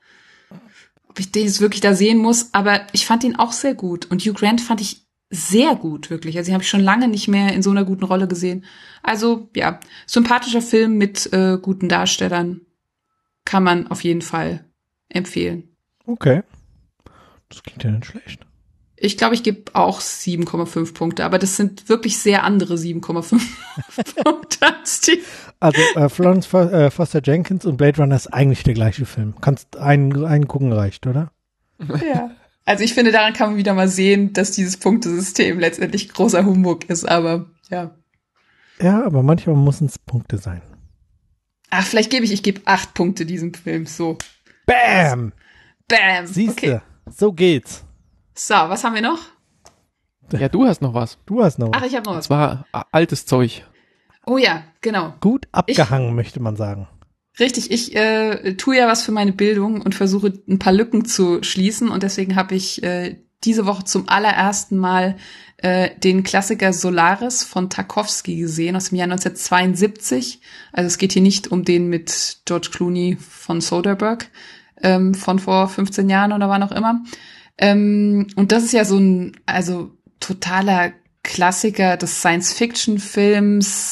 [SPEAKER 3] ob ich den jetzt wirklich da sehen muss. Aber ich fand ihn auch sehr gut. Und Hugh Grant fand ich sehr gut, wirklich. Also den habe ich schon lange nicht mehr in so einer guten Rolle gesehen. Also, ja, sympathischer Film mit guten Darstellern. Kann man auf jeden Fall empfehlen.
[SPEAKER 1] Okay. Das klingt ja nicht schlecht.
[SPEAKER 3] Ich glaube, ich gebe auch 7,5 Punkte, aber das sind wirklich sehr andere 7,5 Punkte als die.
[SPEAKER 1] Also Florence Foster Jenkins und Blade Runner ist eigentlich der gleiche Film. Kannst einen gucken, reicht, oder?
[SPEAKER 3] Ja. Also ich finde, daran kann man wieder mal sehen, dass dieses Punktesystem letztendlich großer Humbug ist, aber ja.
[SPEAKER 1] Ja, aber manchmal müssen es Punkte sein.
[SPEAKER 3] Ach, vielleicht ich gebe 8 Punkte diesem Film, so.
[SPEAKER 1] Bam!
[SPEAKER 3] Bam!
[SPEAKER 1] Siehste,
[SPEAKER 3] okay.
[SPEAKER 1] So geht's.
[SPEAKER 3] So, was haben wir noch?
[SPEAKER 2] Ja, du hast noch was.
[SPEAKER 3] Ach, ich habe noch was.
[SPEAKER 2] Das war altes Zeug.
[SPEAKER 3] Oh ja, genau.
[SPEAKER 1] Gut abgehangen, möchte man sagen.
[SPEAKER 3] Richtig, ich tue ja was für meine Bildung und versuche ein paar Lücken zu schließen und deswegen habe ich diese Woche zum allerersten Mal den Klassiker Solaris von Tarkovsky gesehen aus dem Jahr 1972. Also es geht hier nicht um den mit George Clooney von Soderbergh von vor 15 Jahren oder wann auch immer. Und das ist ja so ein totaler Klassiker des Science-Fiction-Films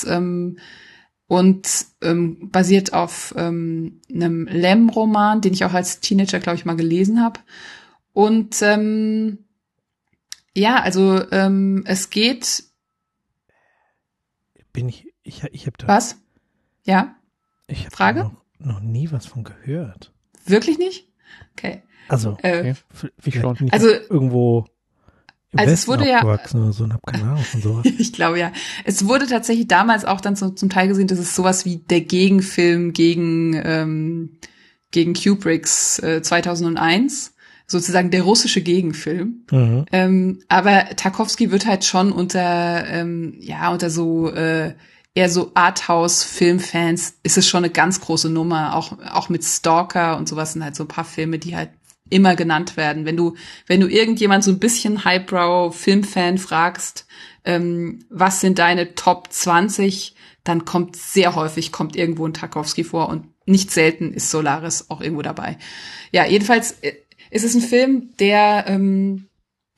[SPEAKER 3] und basiert auf einem Lem-Roman, den ich auch als Teenager, glaube ich, mal gelesen habe. Und es geht.
[SPEAKER 1] Ich habe da.
[SPEAKER 3] Was? Ja?
[SPEAKER 1] Ich habe
[SPEAKER 3] Frage?
[SPEAKER 1] Noch nie was von gehört.
[SPEAKER 3] Wirklich nicht? Okay.
[SPEAKER 1] Also,
[SPEAKER 2] schon.
[SPEAKER 1] Also irgendwo im
[SPEAKER 3] also
[SPEAKER 1] Westen
[SPEAKER 3] es wurde
[SPEAKER 1] aufgewachsen oder so und habe keine Ahnung von sowas.
[SPEAKER 3] Ich glaube ja. Es wurde tatsächlich damals auch dann zum Teil gesehen, dass es sowas wie der Gegenfilm gegen Kubricks 2001, sozusagen der russische Gegenfilm. Mhm. Aber Tarkovsky wird halt schon unter so eher so Arthouse-Filmfans ist es schon eine ganz große Nummer, auch mit Stalker und sowas sind halt so ein paar Filme, die halt immer genannt werden. Wenn du irgendjemand so ein bisschen Highbrow-Filmfan fragst, was sind deine Top 20, dann kommt sehr häufig irgendwo ein Tarkovsky vor und nicht selten ist Solaris auch irgendwo dabei. Ja, jedenfalls ist es ein Film, der im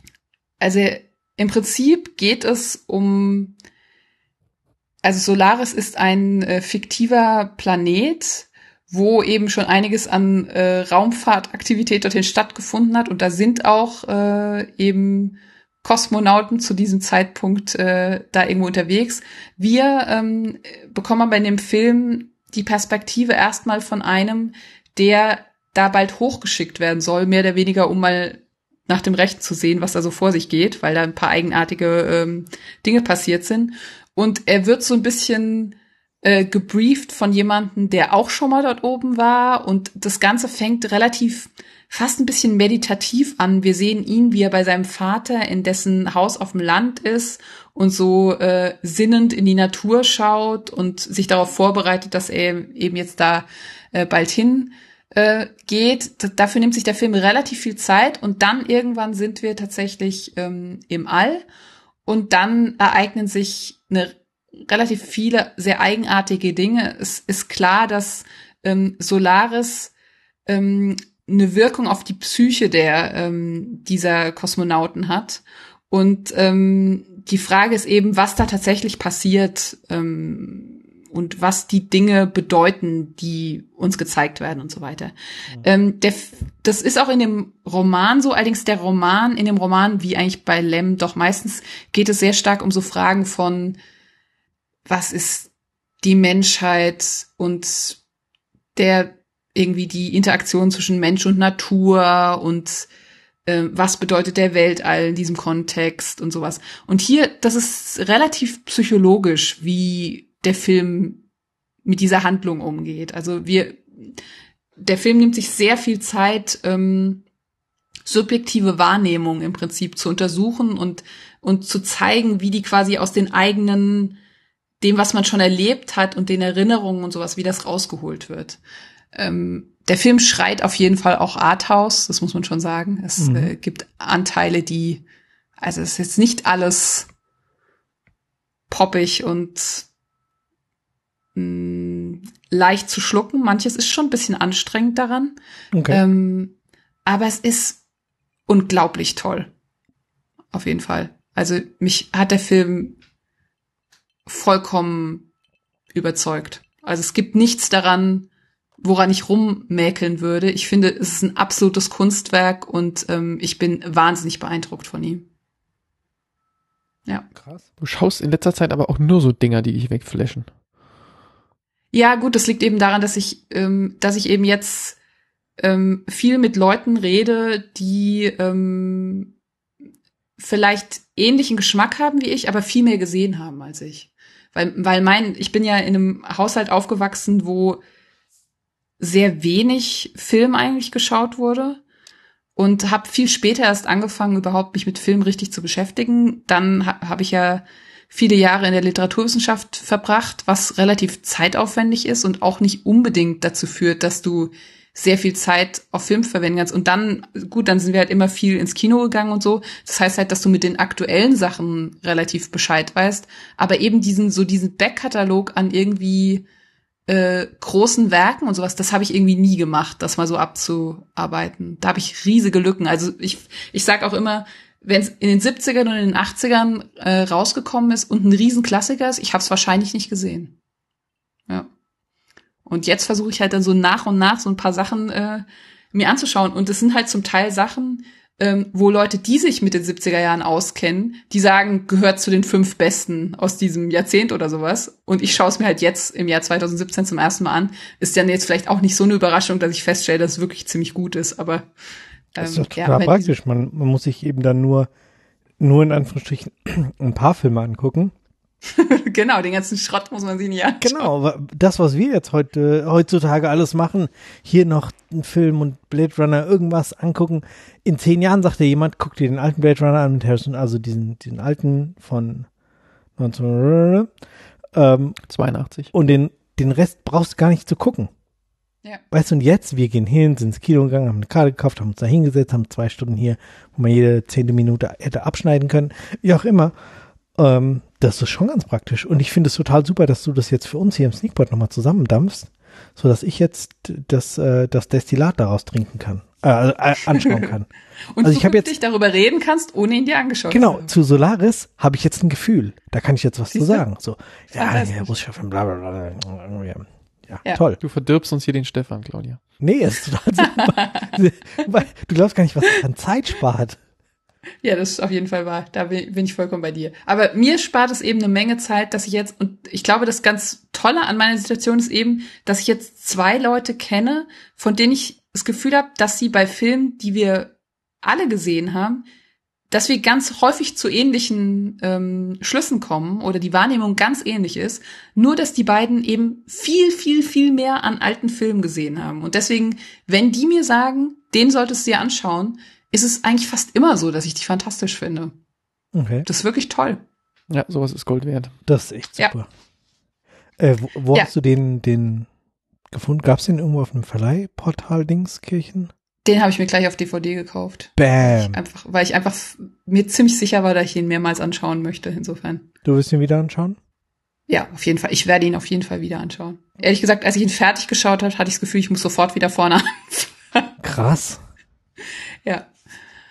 [SPEAKER 3] Prinzip geht es um Solaris ist ein fiktiver Planet, wo eben schon einiges an Raumfahrtaktivität dorthin stattgefunden hat. Und da sind auch eben Kosmonauten zu diesem Zeitpunkt da irgendwo unterwegs. Wir bekommen aber in dem Film die Perspektive erstmal von einem, der da bald hochgeschickt werden soll, mehr oder weniger, um mal nach dem Rechten zu sehen, was da so vor sich geht, weil da ein paar eigenartige Dinge passiert sind. Und er wird so ein bisschen gebrieft von jemandem, der auch schon mal dort oben war. Und das Ganze fängt fast ein bisschen meditativ an. Wir sehen ihn, wie er bei seinem Vater in dessen Haus auf dem Land ist und so sinnend in die Natur schaut und sich darauf vorbereitet, dass er eben jetzt da bald hin geht. Dafür nimmt sich der Film relativ viel Zeit und dann irgendwann sind wir tatsächlich im All und dann ereignen sich relativ viele sehr eigenartige Dinge. Es ist klar, dass Solaris eine Wirkung auf die Psyche dieser Kosmonauten hat Und die Frage ist eben, was da tatsächlich passiert und was die Dinge bedeuten, die uns gezeigt werden und so weiter. Das ist auch in dem Roman so, allerdings in dem Roman, wie eigentlich bei Lem, doch meistens geht es sehr stark um so Fragen von, was ist die Menschheit und irgendwie die Interaktion zwischen Mensch und Natur und was bedeutet der Weltall in diesem Kontext und sowas. Und hier, das ist relativ psychologisch, wie der Film mit dieser Handlung umgeht. Also der Film nimmt sich sehr viel Zeit, subjektive Wahrnehmung im Prinzip zu untersuchen und zu zeigen, wie die quasi aus den eigenen, dem, was man schon erlebt hat und den Erinnerungen und sowas, wie das rausgeholt wird. Der Film schreit auf jeden Fall auch Arthouse, das muss man schon sagen. Es gibt Anteile, also es ist jetzt nicht alles poppig und leicht zu schlucken. Manches ist schon ein bisschen anstrengend daran. Okay. Aber es ist unglaublich toll. Auf jeden Fall. Also mich hat der Film vollkommen überzeugt. Also es gibt nichts daran, woran ich rummäkeln würde. Ich finde, es ist ein absolutes Kunstwerk und ich bin wahnsinnig beeindruckt von ihm. Ja.
[SPEAKER 2] Krass. Du schaust in letzter Zeit aber auch nur so Dinger, die dich wegflashen.
[SPEAKER 3] Ja, gut, das liegt eben daran, dass ich eben jetzt viel mit Leuten rede, die vielleicht ähnlichen Geschmack haben wie ich, aber viel mehr gesehen haben als ich. Weil ich bin ja in einem Haushalt aufgewachsen, wo sehr wenig Film eigentlich geschaut wurde und habe viel später erst angefangen, überhaupt mich mit Film richtig zu beschäftigen. Dann habe ich ja viele Jahre in der Literaturwissenschaft verbracht, was relativ zeitaufwendig ist und auch nicht unbedingt dazu führt, dass du sehr viel Zeit auf Film verwenden kannst. Und dann sind wir halt immer viel ins Kino gegangen und so. Das heißt halt, dass du mit den aktuellen Sachen relativ Bescheid weißt, aber eben diesen Backkatalog an irgendwie großen Werken und sowas, das habe ich irgendwie nie gemacht, das mal so abzuarbeiten. Da habe ich riesige Lücken. Also ich sag auch immer, wenn es in den 70ern und in den 80ern rausgekommen ist und ein Riesenklassiker ist, ich habe es wahrscheinlich nicht gesehen. Ja. Und jetzt versuche ich halt dann so nach und nach so ein paar Sachen mir anzuschauen. Und es sind halt zum Teil Sachen, wo Leute, die sich mit den 70er Jahren auskennen, die sagen, gehört zu den 5 Besten aus diesem Jahrzehnt oder sowas. Und ich schaue es mir halt jetzt im Jahr 2017 zum ersten Mal an. Ist dann jetzt vielleicht auch nicht so eine Überraschung, dass ich feststelle, dass es wirklich ziemlich gut ist. Aber
[SPEAKER 1] das ist doch total praktisch. Man muss sich eben dann nur in Anführungsstrichen ein paar Filme angucken.
[SPEAKER 3] Genau, den ganzen Schrott muss man sich nicht anschauen.
[SPEAKER 1] Genau, das, was wir jetzt heutzutage alles machen, hier noch einen Film und Blade Runner irgendwas angucken. In 10 Jahren sagt dir jemand, guck dir den alten Blade Runner an mit Harrison, also diesen alten von
[SPEAKER 2] 1982.
[SPEAKER 1] Und den Rest brauchst du gar nicht zu gucken.
[SPEAKER 3] Ja.
[SPEAKER 1] Weißt du, und jetzt, wir gehen hin, sind ins Kino gegangen, haben eine Karte gekauft, haben uns da hingesetzt, haben 2 Stunden hier, wo man jede 10. Minute hätte abschneiden können, wie auch immer. Das ist schon ganz praktisch. Und ich finde es total super, dass du das jetzt für uns hier im Sneakpot nochmal zusammendampfst, sodass ich jetzt das Destillat daraus trinken kann, anschauen kann.
[SPEAKER 3] Und also zukünftig darüber reden kannst, ohne ihn dir angeschaut zu haben.
[SPEAKER 1] Genau, zu Solaris habe ich jetzt ein Gefühl. Da kann ich jetzt was zu sagen. So, ja, russischer Film, bla bla bla. Ja, toll.
[SPEAKER 2] Du verdirbst uns hier den Stefan, Claudia.
[SPEAKER 1] Nee, ist total super. Du glaubst gar nicht, was das an Zeit spart.
[SPEAKER 3] Ja, das ist auf jeden Fall wahr. Da bin ich vollkommen bei dir. Aber mir spart es eben eine Menge Zeit, dass ich jetzt, und ich glaube, das ganz Tolle an meiner Situation ist eben, dass ich jetzt 2 Leute kenne, von denen ich das Gefühl habe, dass sie bei Filmen, die wir alle gesehen haben, dass wir ganz häufig zu ähnlichen Schlüssen kommen oder die Wahrnehmung ganz ähnlich ist, nur dass die beiden eben viel, viel, viel mehr an alten Filmen gesehen haben. Und deswegen, wenn die mir sagen, den solltest du dir anschauen, ist es eigentlich fast immer so, dass ich die fantastisch finde. Okay. Das ist wirklich toll.
[SPEAKER 2] Ja, sowas ist Gold wert.
[SPEAKER 1] Das ist echt super. Ja. Wo hast du den gefunden? Gab es den irgendwo auf einem Verleihportal Dingskirchen?
[SPEAKER 3] Den habe ich mir gleich auf DVD gekauft.
[SPEAKER 1] Bam.
[SPEAKER 3] Weil ich einfach mir ziemlich sicher war, dass ich ihn mehrmals anschauen möchte, insofern.
[SPEAKER 1] Du wirst ihn wieder anschauen?
[SPEAKER 3] Ja, auf jeden Fall. Ich werde ihn auf jeden Fall wieder anschauen. Ehrlich gesagt, als ich ihn fertig geschaut habe, hatte ich das Gefühl, ich muss sofort wieder vorne anfangen.
[SPEAKER 1] Krass.
[SPEAKER 3] Ja.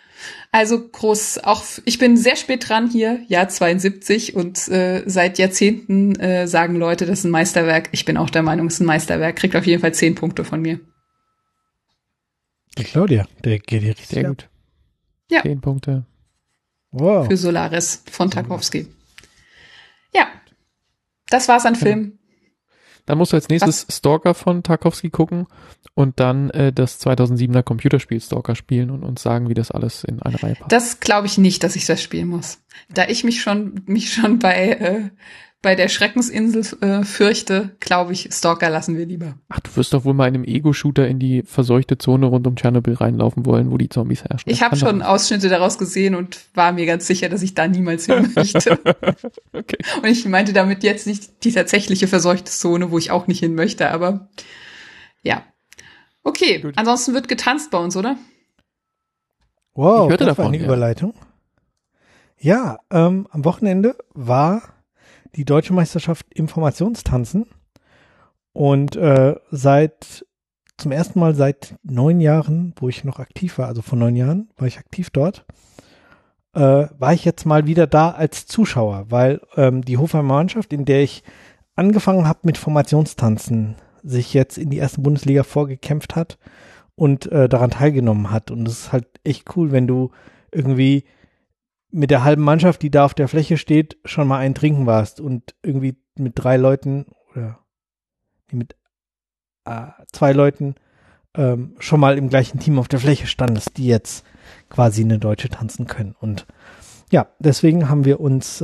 [SPEAKER 3] Also groß, auch ich bin sehr spät dran hier, Jahr 72 und seit Jahrzehnten sagen Leute, das ist ein Meisterwerk. Ich bin auch der Meinung, es ist ein Meisterwerk. Kriegt auf jeden Fall 10 Punkte von mir.
[SPEAKER 1] Die Claudia, der geht hier richtig
[SPEAKER 2] Sehr
[SPEAKER 1] ab.
[SPEAKER 2] gut.
[SPEAKER 3] Ja.
[SPEAKER 2] 10 Punkte.
[SPEAKER 1] Wow.
[SPEAKER 3] Für Solaris von Tarkowski. Ja, das war's an Film.
[SPEAKER 2] Dann musst du als nächstes Stalker von Tarkowski gucken und dann das 2007er Computerspiel Stalker spielen und uns sagen, wie das alles in eine Reihe passt.
[SPEAKER 3] Das glaube ich nicht, dass ich das spielen muss. Da ich mich schon bei der Schreckensinsel fürchte, glaube ich, Stalker lassen wir lieber.
[SPEAKER 2] Ach, du wirst doch wohl mal in einem Ego-Shooter in die verseuchte Zone rund um Tschernobyl reinlaufen wollen, wo die Zombies herrschen.
[SPEAKER 3] Ich habe schon Ausschnitte daraus gesehen und war mir ganz sicher, dass ich da niemals hin möchte.
[SPEAKER 2] Okay.
[SPEAKER 3] Und ich meinte damit jetzt nicht die tatsächliche verseuchte Zone, wo ich auch nicht hin möchte, aber ja. Okay,
[SPEAKER 2] Gut.
[SPEAKER 3] Ansonsten wird getanzt bei uns, oder?
[SPEAKER 1] Wow,
[SPEAKER 2] Ich hörte
[SPEAKER 1] das war
[SPEAKER 2] davon,
[SPEAKER 1] eine
[SPEAKER 2] ja.
[SPEAKER 1] Überleitung. Ja, am Wochenende war die Deutsche Meisterschaft im Formationstanzen und zum ersten Mal seit 9 Jahren, wo ich noch aktiv war, also vor 9 Jahren war ich aktiv dort, war ich jetzt mal wieder da als Zuschauer, weil die Hofheimer Mannschaft, in der ich angefangen habe mit Formationstanzen, sich jetzt in die erste Bundesliga vorgekämpft hat und daran teilgenommen hat. Und das ist halt echt cool, wenn du irgendwie mit der halben Mannschaft, die da auf der Fläche steht, schon mal einen trinken warst und irgendwie mit 3 Leuten oder mit 2 Leuten schon mal im gleichen Team auf der Fläche standest, die jetzt quasi eine Deutsche tanzen können. Und ja, deswegen haben wir uns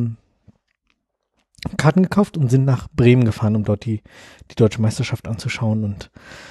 [SPEAKER 1] Karten gekauft und sind nach Bremen gefahren, um dort die Deutsche Meisterschaft anzuschauen. Und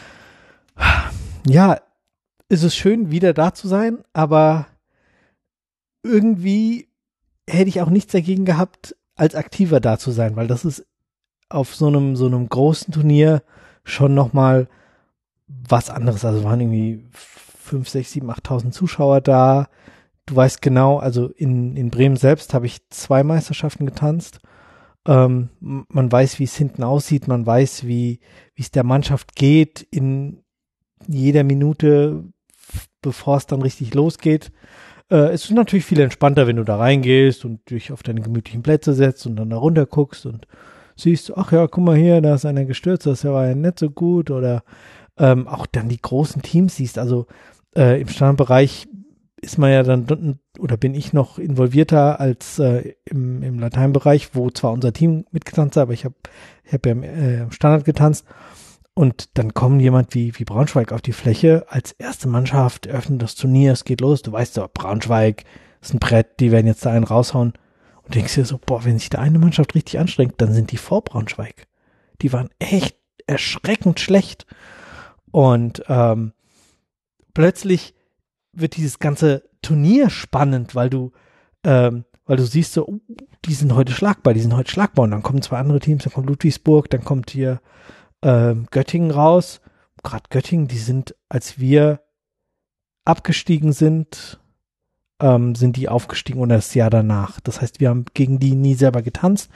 [SPEAKER 1] ja, ist es schön, wieder da zu sein, aber irgendwie hätte ich auch nichts dagegen gehabt, als Aktiver da zu sein, weil das ist auf so einem großen Turnier schon nochmal was anderes. Also waren irgendwie 5, 6, 7, 8.000 Zuschauer da. Du weißt genau, also in Bremen selbst habe ich 2 Meisterschaften getanzt. Man weiß, wie es hinten aussieht, man weiß, wie es der Mannschaft geht in jeder Minute, bevor es dann richtig losgeht. Es ist natürlich viel entspannter, wenn du da reingehst und dich auf deine gemütlichen Plätze setzt und dann da runter guckst und siehst, ach ja, guck mal hier, da ist einer gestürzt, das war ja nicht so gut, oder auch dann die großen Teams siehst. Also im Standardbereich ist man ja dann, oder bin ich noch involvierter als im Lateinbereich, wo zwar unser Team mitgetanzt hat, aber ich hab ja im Standard getanzt. Und dann kommt jemand wie Braunschweig auf die Fläche als erste Mannschaft, eröffnet das Turnier, es geht los. Du weißt doch, Braunschweig ist ein Brett, die werden jetzt da einen raushauen. Und denkst dir so, boah, wenn sich da eine Mannschaft richtig anstrengt, dann sind die vor Braunschweig. Die waren echt erschreckend schlecht. Und plötzlich wird dieses ganze Turnier spannend, weil du siehst so, die sind heute schlagbar. Und dann kommen 2 andere Teams, dann kommt Ludwigsburg, dann kommt hier Göttingen raus. Gerade Göttingen, die sind, als wir abgestiegen sind die aufgestiegen oder das Jahr danach. Das heißt, wir haben gegen die nie selber getanzt.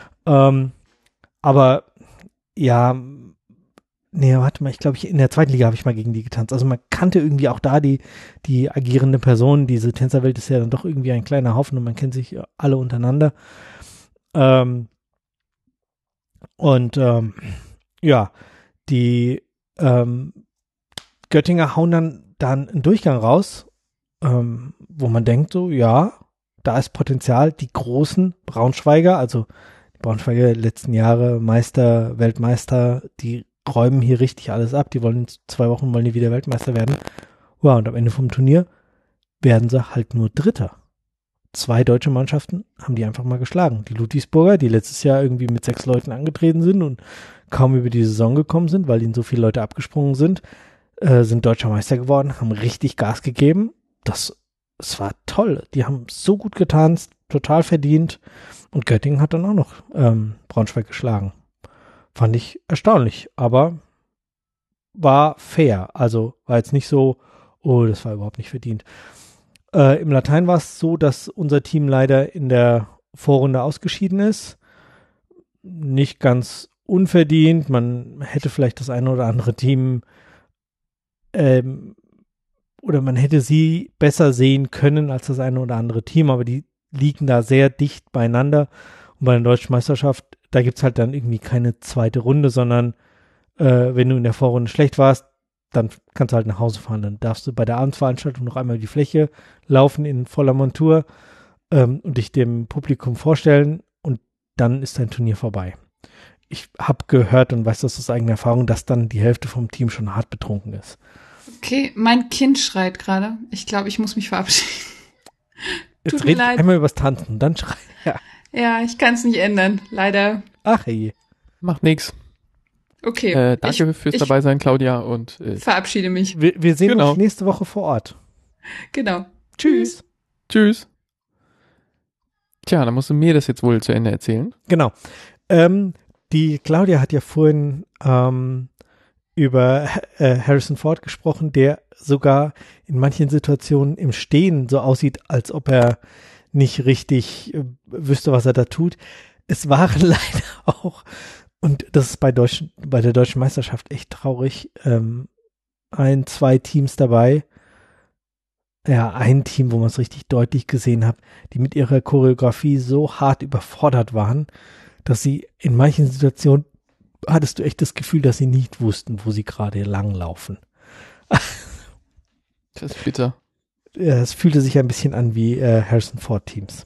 [SPEAKER 1] Aber ja, nee, warte mal, ich glaube, in der 2. Liga habe ich mal gegen die getanzt. Also man kannte irgendwie auch da die agierende Person. Diese Tänzerwelt ist ja dann doch irgendwie ein kleiner Haufen und man kennt sich alle untereinander. Ja, die Göttinger hauen dann einen Durchgang raus, wo man denkt so, ja, da ist Potenzial. Die großen Braunschweiger, also die Braunschweiger letzten Jahre Meister, Weltmeister, die räumen hier richtig alles ab. Die wollen in 2 Wochen wollen die wieder Weltmeister werden. Ja, und am Ende vom Turnier werden sie halt nur Dritter. 2 deutsche Mannschaften haben die einfach mal geschlagen. Die Ludwigsburger, die letztes Jahr irgendwie mit 6 Leuten angetreten sind und kaum über die Saison gekommen sind, weil ihnen so viele Leute abgesprungen sind, sind deutscher Meister geworden, haben richtig Gas gegeben. Es war toll. Die haben so gut getanzt, total verdient. Und Göttingen hat dann auch noch Braunschweig geschlagen. Fand ich erstaunlich, aber war fair. Also war jetzt nicht so, oh, das war überhaupt nicht verdient. Im Latein war es so, dass unser Team leider in der Vorrunde ausgeschieden ist. Nicht ganz unverdient. Man hätte vielleicht das eine oder andere Team oder man hätte sie besser sehen können als das eine oder andere Team, aber die liegen da sehr dicht beieinander. Und bei der Deutschen Meisterschaft, da gibt es halt dann irgendwie keine zweite Runde, sondern wenn du in der Vorrunde schlecht warst, dann kannst du halt nach Hause fahren. Dann darfst du bei der Abendsveranstaltung noch einmal die Fläche laufen in voller Montur und dich dem Publikum vorstellen und dann ist dein Turnier vorbei. Ich habe gehört und weiß das aus eigener Erfahrung, dass dann die Hälfte vom Team schon hart betrunken ist.
[SPEAKER 3] Okay, mein Kind schreit gerade. Ich glaube, ich muss mich verabschieden.
[SPEAKER 1] Jetzt red einmal übers Tanzen und dann schrei.
[SPEAKER 3] Ja, ich kann es nicht ändern, leider.
[SPEAKER 1] Ach hey.
[SPEAKER 2] Macht nix.
[SPEAKER 3] Okay.
[SPEAKER 2] Danke fürs dabei sein, Claudia. Und
[SPEAKER 3] verabschiede mich.
[SPEAKER 1] Wir sehen uns nächste Woche vor Ort.
[SPEAKER 3] Genau.
[SPEAKER 1] Tschüss.
[SPEAKER 2] Tschüss. Tja, dann musst du mir das jetzt wohl zu Ende erzählen.
[SPEAKER 1] Genau. Die Claudia hat ja vorhin über Harrison Ford gesprochen, der sogar in manchen Situationen im Stehen so aussieht, als ob er nicht richtig wüsste, was er da tut. Es waren leider auch, und das ist bei der Deutschen Meisterschaft echt traurig, 2 Teams dabei. Ja, ein Team, wo man es richtig deutlich gesehen hat, die mit ihrer Choreografie so hart überfordert waren, dass sie in manchen Situationen hattest du echt das Gefühl, dass sie nicht wussten, wo sie gerade langlaufen.
[SPEAKER 2] Das ist bitter.
[SPEAKER 1] Ja, es fühlte sich ein bisschen an wie Harrison Ford Teams.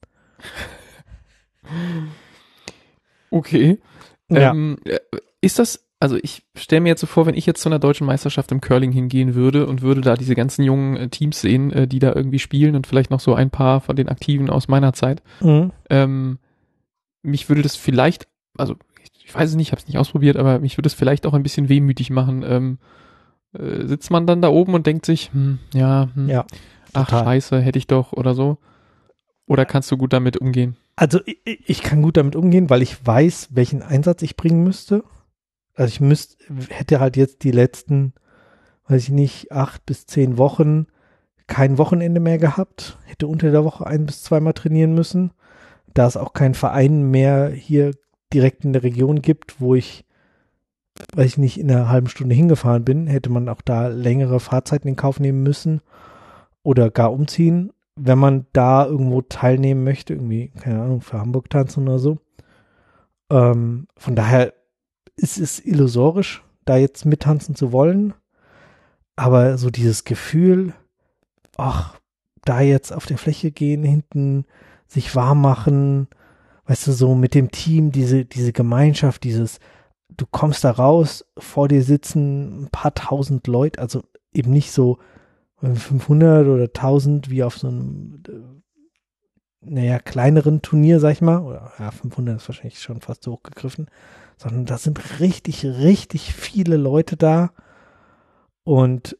[SPEAKER 2] Okay.
[SPEAKER 1] Ja.
[SPEAKER 2] Ist das, also ich stelle mir jetzt so vor, wenn ich jetzt zu einer deutschen Meisterschaft im Curling hingehen würde und würde da diese ganzen jungen Teams sehen, die da irgendwie spielen und vielleicht noch so ein paar von den Aktiven aus meiner Zeit. Mich würde das vielleicht, also ich weiß es nicht, ich habe es nicht ausprobiert, aber mich würde es vielleicht auch ein bisschen wehmütig machen. Sitzt man dann da oben und denkt sich, ach
[SPEAKER 1] total.
[SPEAKER 2] scheiße, hätte ich doch oder so. Oder kannst du gut damit umgehen?
[SPEAKER 1] Also ich kann gut damit umgehen, weil ich weiß, welchen Einsatz ich bringen müsste. Also ich hätte halt jetzt die letzten, weiß ich nicht, 8 bis 10 Wochen kein Wochenende mehr gehabt. Hätte unter der Woche 1 bis 2 Mal trainieren müssen. Da es auch keinen Verein mehr hier direkt in der Region gibt, wo ich, weiß ich nicht, in einer halben Stunde hingefahren bin, hätte man auch da längere Fahrzeiten in Kauf nehmen müssen oder gar umziehen, wenn man da irgendwo teilnehmen möchte, irgendwie, keine Ahnung, für Hamburg tanzen oder so. Von daher ist es illusorisch, da jetzt mittanzen zu wollen, aber so dieses Gefühl, ach, da jetzt auf der Fläche gehen, hinten sich warm machen, weißt du, so mit dem Team, diese Gemeinschaft, du kommst da raus, vor dir sitzen ein paar tausend Leute, also eben nicht so 500 oder 1000 wie auf so einem, kleineren Turnier, sag ich mal, oder 500 ist wahrscheinlich schon fast so hochgegriffen, sondern da sind richtig, richtig viele Leute da und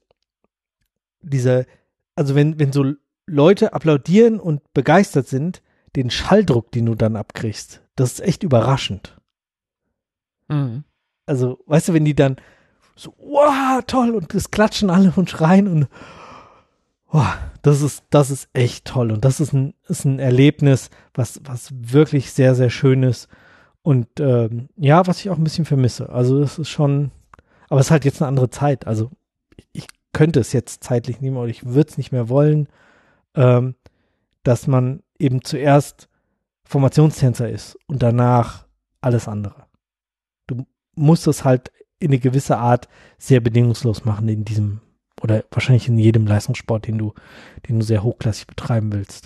[SPEAKER 1] also wenn so Leute applaudieren und begeistert sind, den Schalldruck, den du dann abkriegst, das ist echt überraschend.
[SPEAKER 2] Mhm.
[SPEAKER 1] Also, weißt du, wenn die dann so, wow, toll, und das klatschen alle und schreien und das ist echt toll und das ist ein Erlebnis, was wirklich sehr, sehr schön ist und was ich auch ein bisschen vermisse. Also das ist schon, aber es ist halt jetzt eine andere Zeit. Also ich könnte es jetzt zeitlich nicht mehr oder ich würde es nicht mehr wollen, dass man eben zuerst Formationstänzer ist und danach alles andere. Du musst es halt in eine gewisse Art sehr bedingungslos machen in diesem oder wahrscheinlich in jedem Leistungssport, den du sehr hochklassig betreiben willst.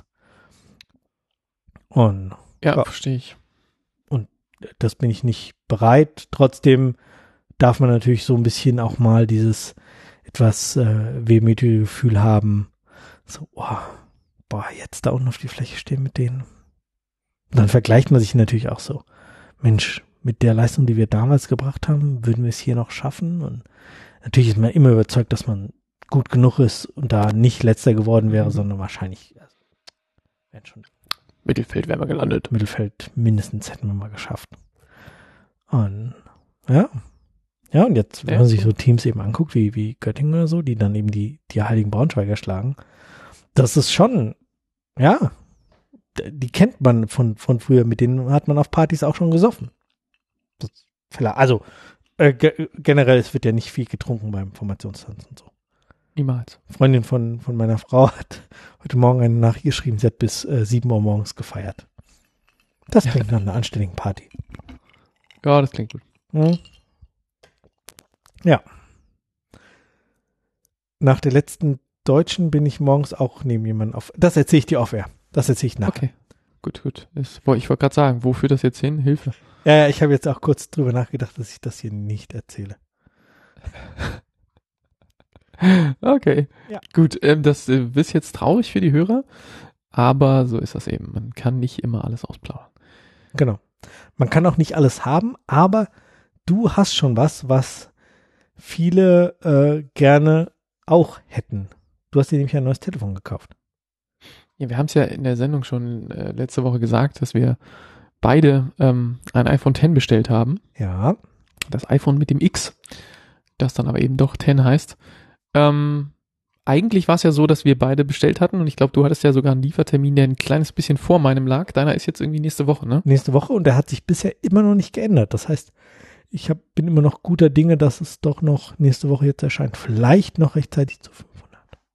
[SPEAKER 1] Und
[SPEAKER 2] ja, verstehe ich.
[SPEAKER 1] Und das bin ich nicht bereit. Trotzdem darf man natürlich so ein bisschen auch mal dieses etwas wehmütige Gefühl haben. So, jetzt da unten auf die Fläche stehen mit denen. Und dann vergleicht man sich natürlich auch so. Mensch, mit der Leistung, die wir damals gebracht haben, würden wir es hier noch schaffen? Und natürlich ist man immer überzeugt, dass man gut genug ist und da nicht Letzter geworden wäre, sondern wahrscheinlich wären schon
[SPEAKER 2] Mittelfeld wären wir gelandet.
[SPEAKER 1] Mittelfeld mindestens hätten wir mal geschafft. Und ja, und jetzt, wenn man sich so Teams eben anguckt, wie Göttingen oder so, die dann eben die Heiligen Braunschweiger schlagen, das ist schon, ja, die kennt man von früher, mit denen hat man auf Partys auch schon gesoffen. Also generell, es wird ja nicht viel getrunken beim Formationstanzen und so.
[SPEAKER 2] Niemals.
[SPEAKER 1] Freundin von meiner Frau hat heute Morgen eine Nachricht geschrieben, sie hat bis 7 Uhr morgens gefeiert. Das klingt nach einer anständigen Party.
[SPEAKER 2] Ja, das klingt gut.
[SPEAKER 1] Ja. Nach der letzten Deutschen bin ich morgens auch neben jemandem auf. Das erzähle ich dir off-air. Das erzähle ich nachher.
[SPEAKER 2] Okay, gut. Ich wollte gerade sagen, wo führt das jetzt hin? Hilfe.
[SPEAKER 1] Ja, ich habe jetzt auch kurz drüber nachgedacht, dass ich das hier nicht erzähle.
[SPEAKER 2] Okay,
[SPEAKER 1] ja.
[SPEAKER 2] Gut. Das ist jetzt traurig für die Hörer, aber so ist das eben. Man kann nicht immer alles ausplaudern.
[SPEAKER 1] Genau. Man kann auch nicht alles haben, aber du hast schon was viele gerne auch hätten. Du hast dir nämlich ein neues Telefon gekauft.
[SPEAKER 2] Ja, wir haben es ja in der Sendung schon letzte Woche gesagt, dass wir beide ein iPhone X bestellt haben.
[SPEAKER 1] Ja.
[SPEAKER 2] Das iPhone mit dem X, das dann aber eben doch X heißt. Eigentlich war es ja so, dass wir beide bestellt hatten und ich glaube, du hattest ja sogar einen Liefertermin, der ein kleines bisschen vor meinem lag. Deiner ist jetzt irgendwie nächste Woche, ne?
[SPEAKER 1] Nächste Woche und der hat sich bisher immer noch nicht geändert. Das heißt, bin immer noch guter Dinge, dass es doch noch nächste Woche jetzt erscheint. Vielleicht noch rechtzeitig zu 500.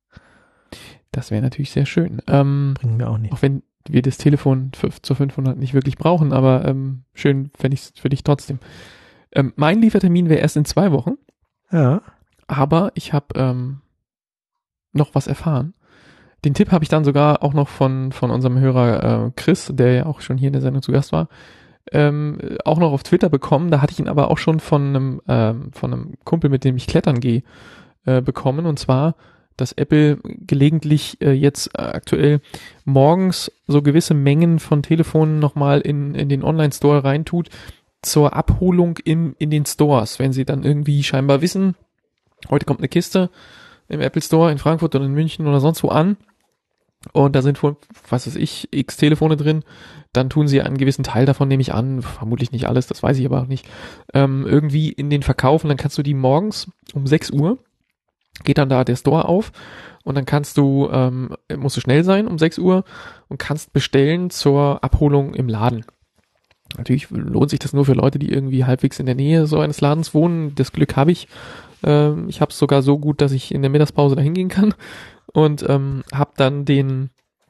[SPEAKER 2] Das wäre natürlich sehr schön.
[SPEAKER 1] Bringen wir auch nicht.
[SPEAKER 2] Auch wenn wir das Telefon zur 500 nicht wirklich brauchen, aber schön fände ich es für dich trotzdem. Mein Liefertermin wäre erst in 2 Wochen.
[SPEAKER 1] Ja.
[SPEAKER 2] Aber ich habe noch was erfahren. Den Tipp habe ich dann sogar auch noch von unserem Hörer Chris, der ja auch schon hier in der Sendung zu Gast war, auch noch auf Twitter bekommen. Da hatte ich ihn aber auch schon von einem Kumpel, mit dem ich klettern gehe, bekommen. Und zwar, dass Apple gelegentlich jetzt aktuell morgens so gewisse Mengen von Telefonen nochmal in den Online-Store reintut zur Abholung in den Stores. Wenn sie dann irgendwie scheinbar wissen, heute kommt eine Kiste im Apple Store in Frankfurt oder in München oder sonst wo an und da sind wohl, was weiß ich, x Telefone drin, dann tun sie einen gewissen Teil davon, nehme ich an, vermutlich nicht alles, das weiß ich aber auch nicht, irgendwie in den Verkauf und dann kannst du die morgens um 6 Uhr, geht dann da der Store auf und dann musst du schnell sein um 6 Uhr und kannst bestellen zur Abholung im Laden. Natürlich lohnt sich das nur für Leute, die irgendwie halbwegs in der Nähe so eines Ladens wohnen. Das Glück habe ich. Ich habe es sogar so gut, dass ich in der Mittagspause da hingehen kann und habe dann die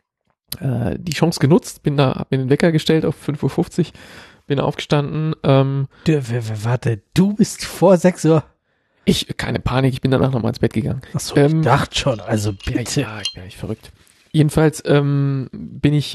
[SPEAKER 2] Chance genutzt, hab mir den Wecker gestellt auf 5:50 Uhr, bin aufgestanden.
[SPEAKER 1] Warte, du bist vor 6 Uhr?
[SPEAKER 2] Keine Panik, ich bin danach nochmal ins Bett gegangen.
[SPEAKER 1] Achso, ich dachte schon, also bitte.
[SPEAKER 2] Ja, ich bin nicht verrückt. Jedenfalls habe ich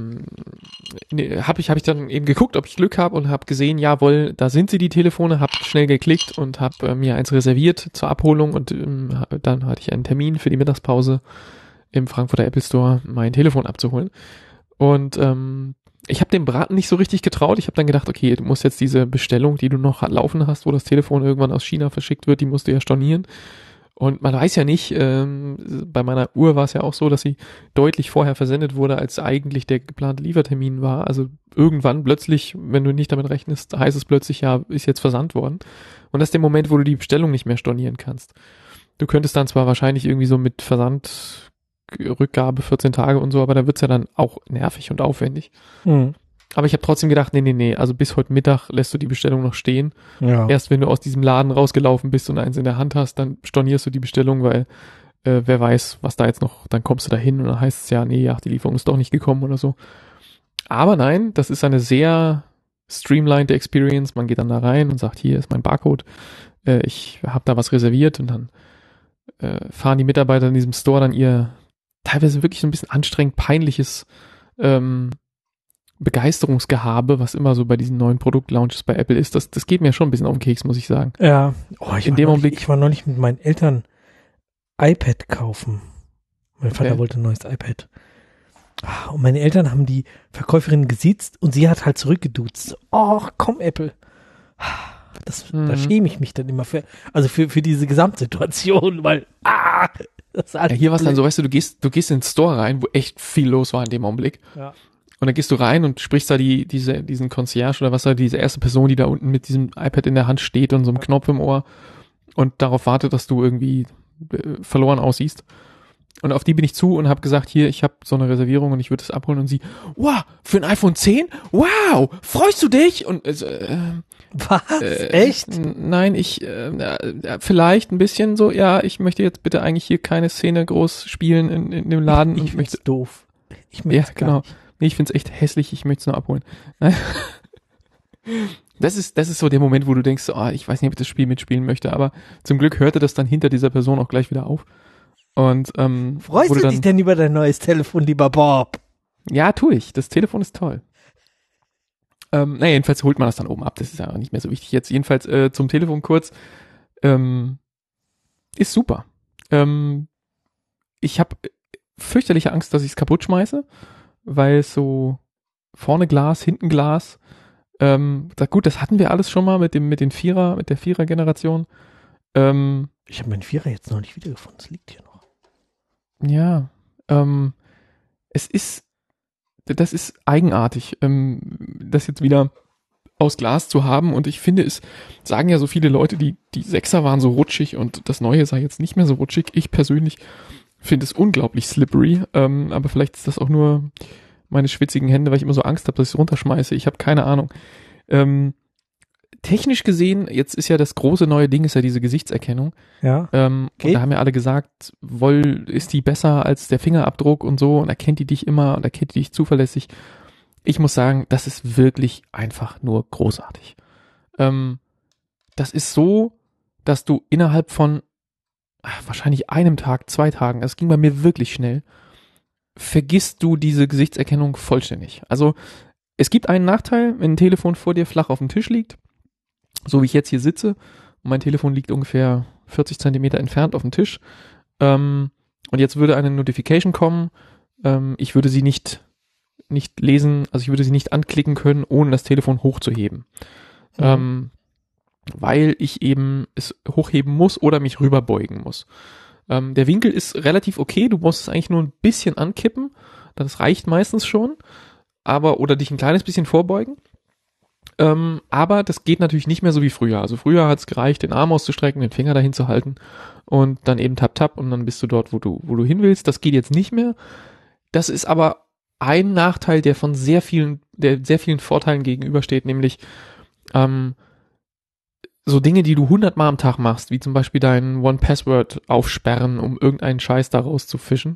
[SPEAKER 2] dann eben geguckt, ob ich Glück habe und habe gesehen, jawohl, da sind sie, die Telefone, habe schnell geklickt und habe mir eins reserviert zur Abholung und dann hatte ich einen Termin für die Mittagspause im Frankfurter Apple Store, mein Telefon abzuholen. Und ich habe dem Braten nicht so richtig getraut. Ich habe dann gedacht, okay, du musst jetzt diese Bestellung, die du noch laufen hast, wo das Telefon irgendwann aus China verschickt wird, die musst du ja stornieren. Und man weiß ja nicht, bei meiner Uhr war es ja auch so, dass sie deutlich vorher versendet wurde, als eigentlich der geplante Liefertermin war. Also irgendwann plötzlich, wenn du nicht damit rechnest, heißt es plötzlich, ja, ist jetzt versandt worden. Und das ist der Moment, wo du die Bestellung nicht mehr stornieren kannst. Du könntest dann zwar wahrscheinlich irgendwie so mit Versandrückgabe 14 Tage und so, aber da wird's ja dann auch nervig und aufwendig.
[SPEAKER 1] Mhm.
[SPEAKER 2] Aber ich habe trotzdem gedacht, nee, also bis heute Mittag lässt du die Bestellung noch stehen.
[SPEAKER 1] Ja.
[SPEAKER 2] Erst wenn du aus diesem Laden rausgelaufen bist und eins in der Hand hast, dann stornierst du die Bestellung, weil wer weiß, was da jetzt noch, dann kommst du da hin und dann heißt es ja, nee, die Lieferung ist doch nicht gekommen oder so. Aber nein, das ist eine sehr streamlined Experience. Man geht dann da rein und sagt, hier ist mein Barcode, ich habe da was reserviert und dann fahren die Mitarbeiter in diesem Store dann ihr teilweise wirklich so ein bisschen anstrengend peinliches Begeisterungsgehabe, was immer so bei diesen neuen Produktlaunches bei Apple ist, das geht mir schon ein bisschen auf den Keks, muss ich sagen.
[SPEAKER 1] Ja,
[SPEAKER 2] in dem Augenblick.
[SPEAKER 1] Ich war neulich mit meinen Eltern iPad kaufen. Mein Vater wollte ein neues iPad. Und meine Eltern haben die Verkäuferin gesiezt und sie hat halt zurückgeduzt. Oh, komm, Apple. Da schäme ich mich dann immer für diese Gesamtsituation, weil das ist alles
[SPEAKER 2] hier war es dann so, weißt du, du gehst in den Store rein, wo echt viel los war in dem Augenblick.
[SPEAKER 1] Ja.
[SPEAKER 2] Und dann gehst du rein und sprichst da diesen Concierge oder was da, diese erste Person, die da unten mit diesem iPad in der Hand steht und so einem Knopf im Ohr und darauf wartet, dass du irgendwie verloren aussiehst. Und auf die bin ich zu und habe gesagt, hier, ich habe so eine Reservierung und ich würde es abholen. Und sie, wow, für ein iPhone 10? Wow, freust du dich? Und
[SPEAKER 1] Was? Echt?
[SPEAKER 2] Nein, vielleicht ein bisschen so, ja, ich möchte jetzt bitte eigentlich hier keine Szene groß spielen in dem Laden.
[SPEAKER 1] Ich möchte doof. Ich
[SPEAKER 2] Ja, genau. Nee, ich find's echt hässlich, ich möchte es nur abholen. Das ist so der Moment, wo du denkst, so, ich weiß nicht, ob ich das Spiel mitspielen möchte, aber zum Glück hörte das dann hinter dieser Person auch gleich wieder auf. Und
[SPEAKER 1] freust du dich denn über dein neues Telefon, lieber Bob?
[SPEAKER 2] Ja, tue ich. Das Telefon ist toll. Jedenfalls holt man das dann oben ab. Das ist ja auch nicht mehr so wichtig jetzt. Jedenfalls zum Telefon kurz. Ist super. Ich habe fürchterliche Angst, dass ich es kaputt schmeiße, weil es so vorne Glas, hinten Glas. Gut, das hatten wir alles schon mal mit der Vierer-Generation.
[SPEAKER 1] Ich habe meinen Vierer jetzt noch nicht wiedergefunden. Es liegt hier noch.
[SPEAKER 2] Ja, das ist eigenartig, das jetzt wieder aus Glas zu haben. Und ich finde, es sagen ja so viele Leute, die Sechser waren so rutschig und das Neue sei jetzt nicht mehr so rutschig. Ich persönlich finde es unglaublich slippery, aber vielleicht ist das auch nur meine schwitzigen Hände, weil ich immer so Angst habe, dass ich es runterschmeiße. Ich habe keine Ahnung. Technisch gesehen, jetzt ist ja das große neue Ding, ist ja diese Gesichtserkennung.
[SPEAKER 1] Ja.
[SPEAKER 2] Und da haben ja alle gesagt, ist die besser als der Fingerabdruck und so und erkennt die dich immer und erkennt die dich zuverlässig. Ich muss sagen, das ist wirklich einfach nur großartig. Das ist so, dass du innerhalb von wahrscheinlich einem Tag, 2 Tagen, das ging bei mir wirklich schnell, vergisst du diese Gesichtserkennung vollständig. Also es gibt einen Nachteil, wenn ein Telefon vor dir flach auf dem Tisch liegt, so wie ich jetzt hier sitze, und mein Telefon liegt ungefähr 40 Zentimeter entfernt auf dem Tisch, und jetzt würde eine Notification kommen, ich würde sie nicht lesen, also ich würde sie nicht anklicken können, ohne das Telefon hochzuheben. Weil ich eben es hochheben muss oder mich rüberbeugen muss. Der Winkel ist relativ okay, du musst es eigentlich nur ein bisschen ankippen, das reicht meistens schon, oder dich ein kleines bisschen vorbeugen. Aber das geht natürlich nicht mehr so wie früher. Also früher hat es gereicht, den Arm auszustrecken, den Finger dahin zu halten und dann eben tap tap und dann bist du dort, wo du hin willst. Das geht jetzt nicht mehr. Das ist aber ein Nachteil, der sehr vielen Vorteilen gegenübersteht, nämlich so Dinge, die du 100-mal am Tag machst, wie zum Beispiel dein One-Password aufsperren, um irgendeinen Scheiß daraus zu fischen,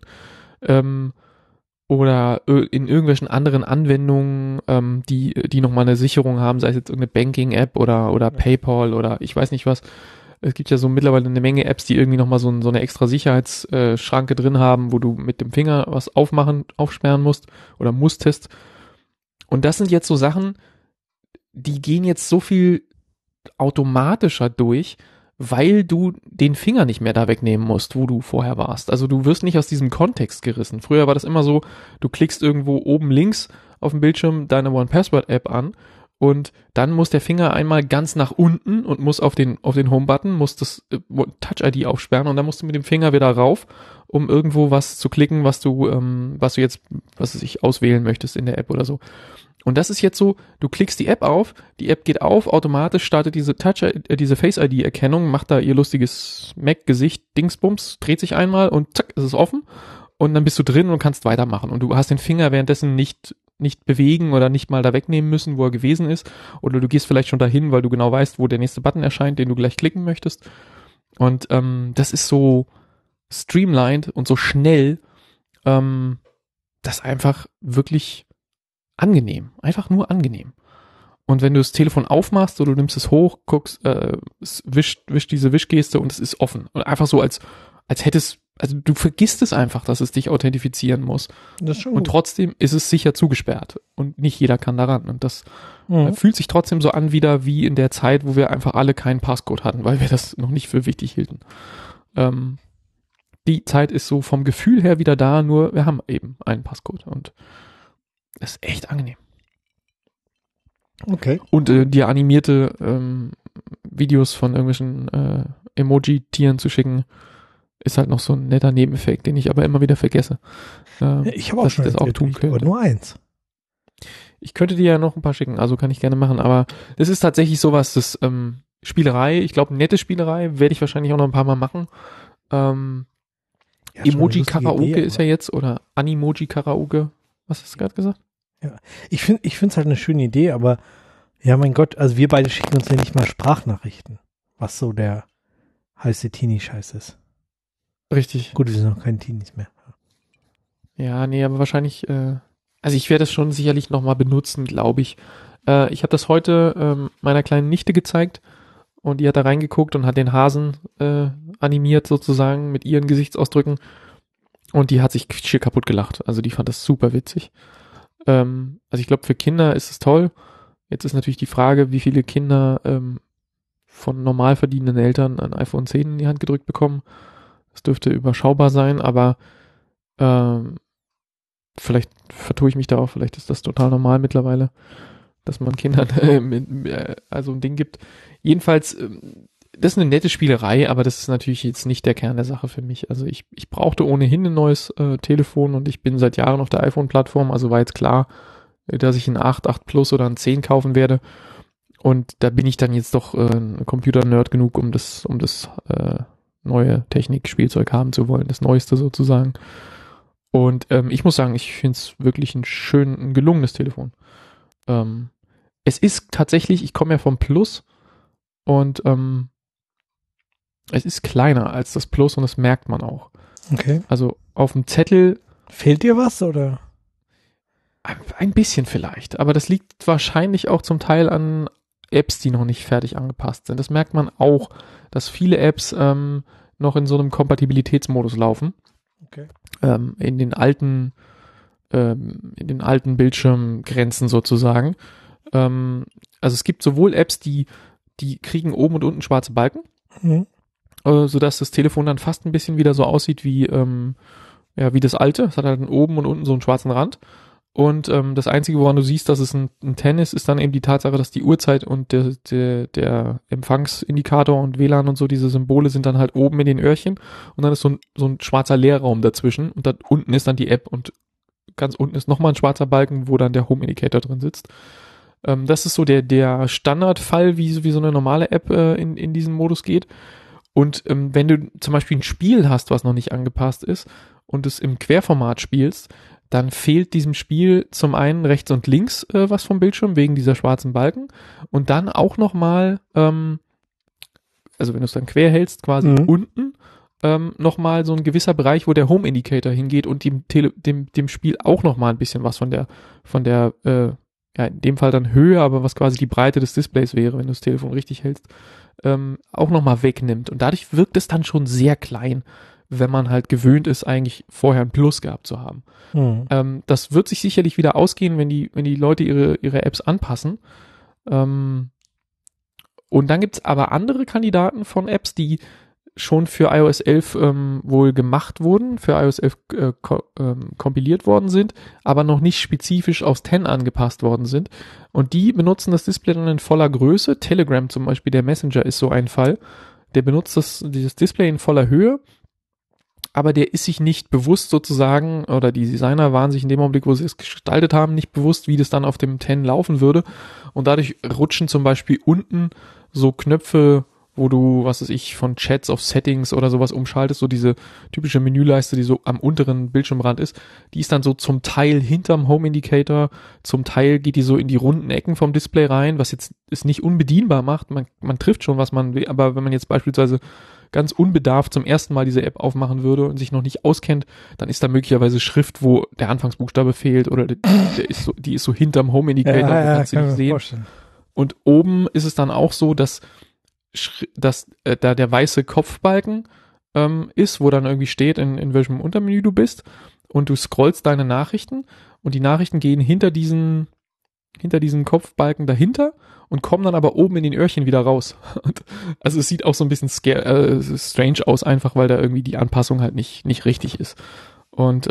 [SPEAKER 2] oder in irgendwelchen anderen Anwendungen, die nochmal eine Sicherung haben, sei es jetzt irgendeine Banking-App oder PayPal oder ich weiß nicht was. Es gibt ja so mittlerweile eine Menge Apps, die irgendwie nochmal so eine extra Sicherheitsschranke drin haben, wo du mit dem Finger was aufsperren musst oder musstest. Und das sind jetzt so Sachen, die gehen jetzt so viel automatischer durch, weil du den Finger nicht mehr da wegnehmen musst, wo du vorher warst. Also du wirst nicht aus diesem Kontext gerissen. Früher war das immer so, du klickst irgendwo oben links auf dem Bildschirm deine One-Password-App an und dann muss der Finger einmal ganz nach unten und muss auf den Home-Button, muss das Touch-ID aufsperren und dann musst du mit dem Finger wieder rauf, um irgendwo was zu klicken, was du jetzt, was du sich auswählen möchtest in der App oder so. Und das ist jetzt so, du klickst die App auf, die App geht auf, automatisch startet diese Face-ID-Erkennung, macht da ihr lustiges Mac-Gesicht-Dingsbums, dreht sich einmal und zack, ist es offen und dann bist du drin und kannst weitermachen. Und du hast den Finger währenddessen nicht bewegen oder nicht mal da wegnehmen müssen, wo er gewesen ist. Oder du gehst vielleicht schon dahin, weil du genau weißt, wo der nächste Button erscheint, den du gleich klicken möchtest. Und das ist so streamlined und so schnell, das einfach wirklich angenehm, einfach nur angenehm. Und wenn du das Telefon aufmachst oder du nimmst es hoch, guckst, wisch diese Wischgeste und es ist offen. Und einfach so, als hättest, also du vergisst es einfach, dass es dich authentifizieren muss.
[SPEAKER 1] Das ist schon
[SPEAKER 2] und
[SPEAKER 1] gut.
[SPEAKER 2] Trotzdem ist es sicher zugesperrt und nicht jeder kann daran. Und das fühlt sich trotzdem so an wieder wie in der Zeit, wo wir einfach alle keinen Passcode hatten, weil wir das noch nicht für wichtig hielten. Die Zeit ist so vom Gefühl her wieder da, nur wir haben eben einen Passcode und das ist echt angenehm.
[SPEAKER 1] Okay.
[SPEAKER 2] Und dir animierte Videos von irgendwelchen Emoji-Tieren zu schicken, ist halt noch so ein netter Nebeneffekt, den ich aber immer wieder vergesse.
[SPEAKER 1] Ich habe auch schon
[SPEAKER 2] das auch tun können.
[SPEAKER 1] Aber nur eins.
[SPEAKER 2] Ich könnte dir ja noch ein paar schicken, also kann ich gerne machen, aber das ist tatsächlich sowas, das Spielerei, ich glaube nette Spielerei, werde ich wahrscheinlich auch noch ein paar Mal machen.
[SPEAKER 1] Ja, schon eine
[SPEAKER 2] Emoji
[SPEAKER 1] lustige
[SPEAKER 2] Karaoke
[SPEAKER 1] Idee,
[SPEAKER 2] ist ja jetzt, oder Animoji Karaoke. Was hast du gerade gesagt?
[SPEAKER 1] Ja. Ich finde es halt eine schöne Idee, aber ja, mein Gott, also wir beide schicken uns ja nicht mal Sprachnachrichten, was so der heiße Teenie-Scheiß ist.
[SPEAKER 2] Richtig.
[SPEAKER 1] Gut, wir sind noch keine Teenies mehr.
[SPEAKER 2] Ja, nee, aber wahrscheinlich, also ich werde es schon sicherlich nochmal benutzen, glaube ich. Ich habe das heute meiner kleinen Nichte gezeigt und die hat da reingeguckt und hat den Hasen animiert sozusagen mit ihren Gesichtsausdrücken und die hat sich schier kaputt gelacht. Also die fand das super witzig. Also ich glaube, für Kinder ist es toll. Jetzt ist natürlich die Frage, wie viele Kinder von normal verdienenden Eltern ein iPhone 10 in die Hand gedrückt bekommen. Das dürfte überschaubar sein, aber vielleicht vertue ich mich da auch, vielleicht ist das total normal mittlerweile, dass man Kindern also ein Ding gibt. Jedenfalls, das ist eine nette Spielerei, aber das ist natürlich jetzt nicht der Kern der Sache für mich. Also ich brauchte ohnehin ein neues Telefon und ich bin seit Jahren auf der iPhone-Plattform, also war jetzt klar, dass ich ein 8 Plus oder ein 10 kaufen werde. Und da bin ich dann jetzt doch ein Computer-Nerd genug, um das neue Technik-Spielzeug haben zu wollen, das Neueste sozusagen. Und ich muss sagen, ich finde es wirklich ein gelungenes Telefon. Es ist tatsächlich, ich komme ja vom Plus und es ist kleiner als das Plus und das merkt man auch.
[SPEAKER 1] Okay.
[SPEAKER 2] Also auf dem Zettel
[SPEAKER 1] Fehlt dir was, oder?
[SPEAKER 2] ein bisschen vielleicht, aber das liegt wahrscheinlich auch zum Teil an Apps, die noch nicht fertig angepasst sind. Das merkt man auch, dass viele Apps noch in so einem Kompatibilitätsmodus laufen.
[SPEAKER 1] Okay.
[SPEAKER 2] In den alten Bildschirmgrenzen sozusagen. Also es gibt sowohl Apps, die kriegen oben und unten schwarze Balken, sodass das Telefon dann fast ein bisschen wieder so aussieht wie das alte. Es hat halt oben und unten so einen schwarzen Rand. Und das Einzige, woran du siehst, dass es ein 10 ist dann eben die Tatsache, dass die Uhrzeit und der Empfangsindikator und WLAN und so, diese Symbole sind dann halt oben in den Öhrchen und dann ist so ein schwarzer Leerraum dazwischen und da unten ist dann die App und ganz unten ist nochmal ein schwarzer Balken, wo dann der Home-Indicator drin sitzt. Das ist so der Standardfall, wie so eine normale App in diesen Modus geht. Und wenn du zum Beispiel ein Spiel hast, was noch nicht angepasst ist und es im Querformat spielst, dann fehlt diesem Spiel zum einen rechts und links was vom Bildschirm wegen dieser schwarzen Balken und dann auch nochmal, also wenn du es dann quer hältst, quasi unten nochmal so ein gewisser Bereich, wo der Home-Indicator hingeht und dem Spiel auch nochmal ein bisschen was von der in dem Fall dann Höhe, aber was quasi die Breite des Displays wäre, wenn du das Telefon richtig hältst, auch nochmal wegnimmt. Und dadurch wirkt es dann schon sehr klein, wenn man halt gewöhnt ist, eigentlich vorher ein Plus gehabt zu haben. Das wird sich sicherlich wieder ausgehen, wenn die Leute ihre Apps anpassen. Und dann gibt's aber andere Kandidaten von Apps, die schon für iOS 11 wohl gemacht wurden, für iOS 11 kompiliert worden sind, aber noch nicht spezifisch aufs 10 angepasst worden sind. Und die benutzen das Display dann in voller Größe. Telegram zum Beispiel, der Messenger, ist so ein Fall. Der benutzt dieses Display in voller Höhe, aber der ist sich nicht bewusst sozusagen, oder die Designer waren sich in dem Augenblick, wo sie es gestaltet haben, nicht bewusst, wie das dann auf dem 10 laufen würde. Und dadurch rutschen zum Beispiel unten so Knöpfe, wo du, was weiß ich, von Chats auf Settings oder sowas umschaltest, so diese typische Menüleiste, die so am unteren Bildschirmrand ist, die ist dann so zum Teil hinterm Home-Indicator, zum Teil geht die so in die runden Ecken vom Display rein, was jetzt es nicht unbedienbar macht, man trifft schon, was man will, aber wenn man jetzt beispielsweise ganz unbedarft zum ersten Mal diese App aufmachen würde und sich noch nicht auskennt, dann ist da möglicherweise Schrift, wo der Anfangsbuchstabe fehlt oder die ist so hinterm Home-Indicator, du kannst sie nicht sehen. Vorstellen. Und oben ist es dann auch so, dass da der weiße Kopfbalken ist, wo dann irgendwie steht, in welchem Untermenü du bist und du scrollst deine Nachrichten und die Nachrichten gehen hinter diesen Kopfbalken dahinter und kommen dann aber oben in den Öhrchen wieder raus. Und, also es sieht auch so ein bisschen strange aus, einfach weil da irgendwie die Anpassung halt nicht richtig ist. Und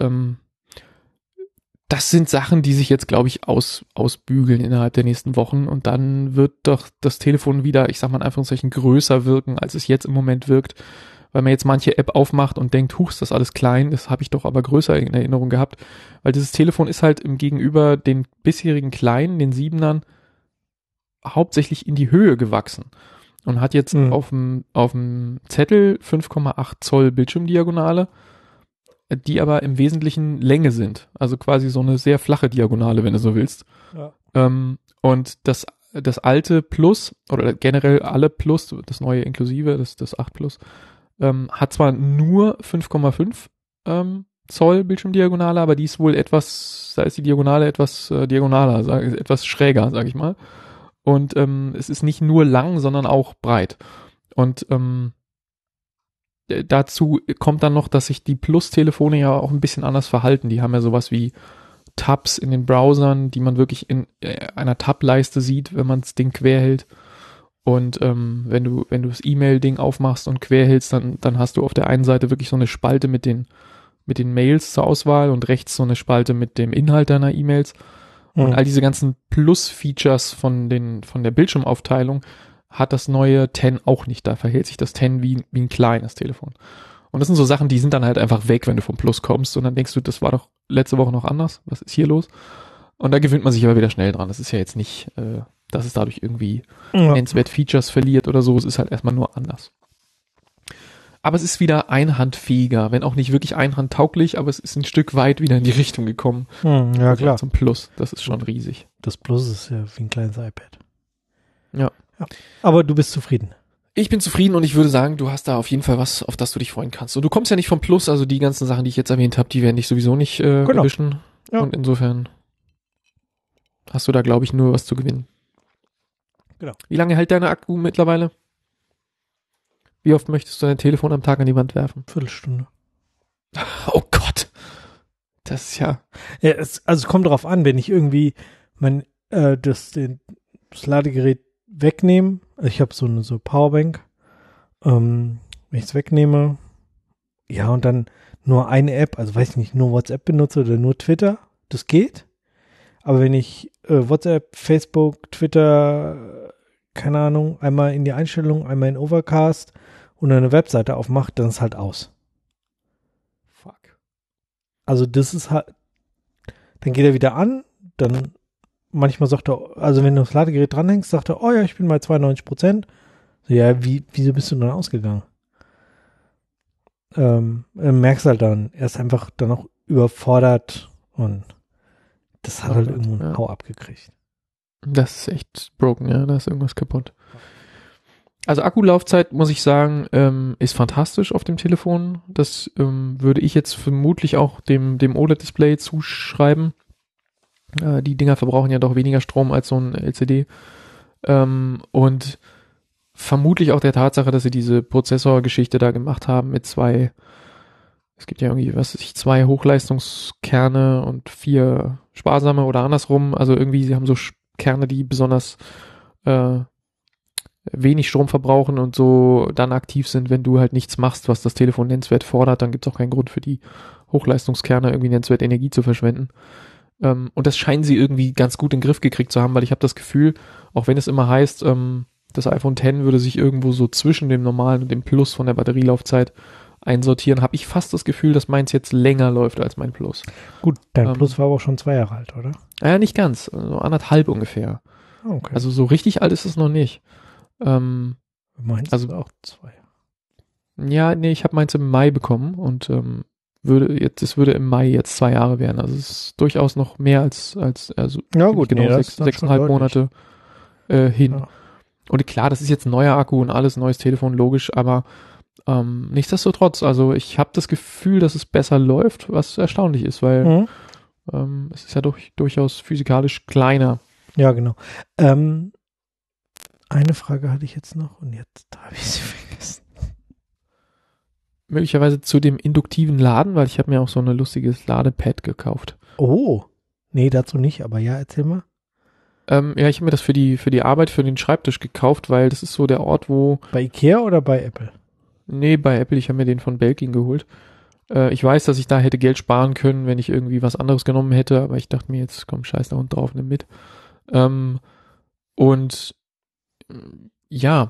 [SPEAKER 2] das sind Sachen, die sich jetzt, glaube ich, ausbügeln innerhalb der nächsten Wochen und dann wird doch das Telefon wieder, ich sag mal in Anführungszeichen, größer wirken, als es jetzt im Moment wirkt, weil man jetzt manche App aufmacht und denkt, huch, ist das alles klein, das habe ich doch aber größer in Erinnerung gehabt, weil dieses Telefon ist halt im Gegenüber den bisherigen kleinen, den 7ern, hauptsächlich in die Höhe gewachsen und hat jetzt auf dem Zettel 5,8 Zoll Bildschirmdiagonale die aber im Wesentlichen Länge sind. Also quasi so eine sehr flache Diagonale, wenn du so willst.
[SPEAKER 1] Ja.
[SPEAKER 2] Und das alte Plus oder generell alle Plus, das neue inklusive, das 8 Plus, hat zwar nur 5,5 Zoll Bildschirmdiagonale, aber die ist wohl da ist die Diagonale etwas diagonaler, etwas schräger, sag ich mal. Und es ist nicht nur lang, sondern auch breit. Und dazu kommt dann noch, dass sich die Plus-Telefone ja auch ein bisschen anders verhalten. Die haben ja sowas wie Tabs in den Browsern, die man wirklich in einer Tab-Leiste sieht, wenn man das Ding quer hält. Und wenn du das E-Mail-Ding aufmachst und quer hältst, dann hast du auf der einen Seite wirklich so eine Spalte mit den Mails zur Auswahl und rechts so eine Spalte mit dem Inhalt deiner E-Mails. Und all diese ganzen Plus-Features von der Bildschirmaufteilung hat das neue 10 auch nicht. Da verhält sich das 10 wie ein kleines Telefon. Und das sind so Sachen, die sind dann halt einfach weg, wenn du vom Plus kommst. Und dann denkst du, das war doch letzte Woche noch anders. Was ist hier los? Und da gewöhnt man sich aber wieder schnell dran. Das ist ja jetzt nicht, dass es dadurch irgendwie nennenswert Features verliert oder so. Es ist halt erstmal nur anders. Aber es ist wieder einhandfähiger, wenn auch nicht wirklich einhandtauglich, aber es ist ein Stück weit wieder in die Richtung gekommen.
[SPEAKER 1] Ja, klar.
[SPEAKER 2] Zum Plus. Das ist schon riesig.
[SPEAKER 1] Das Plus ist ja wie ein kleines iPad.
[SPEAKER 2] Ja.
[SPEAKER 1] Aber du bist zufrieden.
[SPEAKER 2] Ich bin zufrieden und ich würde sagen, du hast da auf jeden Fall was, auf das du dich freuen kannst. Und du kommst ja nicht vom Plus, also die ganzen Sachen, die ich jetzt erwähnt habe, die werden dich sowieso nicht erwischen.
[SPEAKER 1] Ja.
[SPEAKER 2] Und insofern hast du da, glaube ich, nur was zu gewinnen.
[SPEAKER 1] Genau.
[SPEAKER 2] Wie lange hält deine Akku mittlerweile? Wie oft möchtest du dein Telefon am Tag an die Wand werfen?
[SPEAKER 1] Viertelstunde.
[SPEAKER 2] Oh Gott. Das ist ja...
[SPEAKER 1] Es kommt darauf an, wenn ich irgendwie das Ladegerät wegnehme, also ich habe so eine Powerbank, wenn ich es wegnehme, ja, und dann nur eine App, also weiß ich nicht, nur WhatsApp benutze oder nur Twitter, das geht. Aber wenn ich WhatsApp, Facebook, Twitter, keine Ahnung, einmal in die Einstellung, einmal in Overcast und eine Webseite aufmache, dann ist halt aus.
[SPEAKER 2] Fuck.
[SPEAKER 1] Also das ist halt, dann geht er wieder an, dann manchmal sagt er, also wenn du das Ladegerät dranhängst, sagt er, oh ja, ich bin bei 92%. So, ja, wieso bist du dann ausgegangen? Merkst halt dann, er ist einfach dann auch überfordert und das hat halt irgendwo einen Hau abgekriegt.
[SPEAKER 2] Das ist echt broken, ja, da ist irgendwas kaputt. Also Akkulaufzeit, muss ich sagen, ist fantastisch auf dem Telefon. Das würde ich jetzt vermutlich auch dem OLED-Display zuschreiben. Die Dinger verbrauchen ja doch weniger Strom als so ein LCD. Und vermutlich auch der Tatsache, dass sie diese Prozessorgeschichte da gemacht haben mit es gibt ja irgendwie, 2 Hochleistungskerne und 4 sparsame oder andersrum. Also irgendwie, sie haben so Kerne, die besonders wenig Strom verbrauchen und so dann aktiv sind, wenn du halt nichts machst, was das Telefon nennenswert fordert, dann gibt es auch keinen Grund für die Hochleistungskerne irgendwie nennenswert Energie zu verschwenden. Und das scheinen sie irgendwie ganz gut in den Griff gekriegt zu haben, weil ich habe das Gefühl, auch wenn es immer heißt, das iPhone X würde sich irgendwo so zwischen dem normalen und dem Plus von der Batterielaufzeit einsortieren, habe ich fast das Gefühl, dass meins jetzt länger läuft als mein Plus.
[SPEAKER 1] Gut, dein Plus war aber auch schon 2 Jahre alt, oder?
[SPEAKER 2] Naja, nicht ganz, so 1,5 ungefähr.
[SPEAKER 1] Okay.
[SPEAKER 2] Also so richtig alt ist es noch nicht.
[SPEAKER 1] Meins
[SPEAKER 2] also
[SPEAKER 1] auch 2 Jahre.
[SPEAKER 2] Ja, nee, ich habe meins im Mai bekommen und es würde im Mai jetzt 2 Jahre werden. Also es ist durchaus noch mehr als
[SPEAKER 1] ja gut,
[SPEAKER 2] genau,
[SPEAKER 1] nee,
[SPEAKER 2] 6,5 Monate hin.
[SPEAKER 1] Ja.
[SPEAKER 2] Und klar, das ist jetzt ein neuer Akku und alles, neues Telefon, logisch, aber nichtsdestotrotz, also ich habe das Gefühl, dass es besser läuft, was erstaunlich ist, weil es ist ja durchaus physikalisch kleiner.
[SPEAKER 1] Ja, genau. Eine Frage hatte ich jetzt noch und jetzt habe ich sie vergessen.
[SPEAKER 2] Möglicherweise zu dem induktiven Laden, weil ich habe mir auch so ein lustiges Ladepad gekauft.
[SPEAKER 1] Oh, nee, dazu nicht, aber ja, erzähl mal.
[SPEAKER 2] Ja, ich habe mir das für die Arbeit, für den Schreibtisch gekauft, weil das ist so der Ort, wo...
[SPEAKER 1] Bei Ikea oder bei Apple?
[SPEAKER 2] Nee, bei Apple, ich habe mir den von Belkin geholt. Ich weiß, dass ich da hätte Geld sparen können, wenn ich irgendwie was anderes genommen hätte, aber ich dachte mir jetzt, komm, scheiß da Hund drauf, nimm mit. Und ja,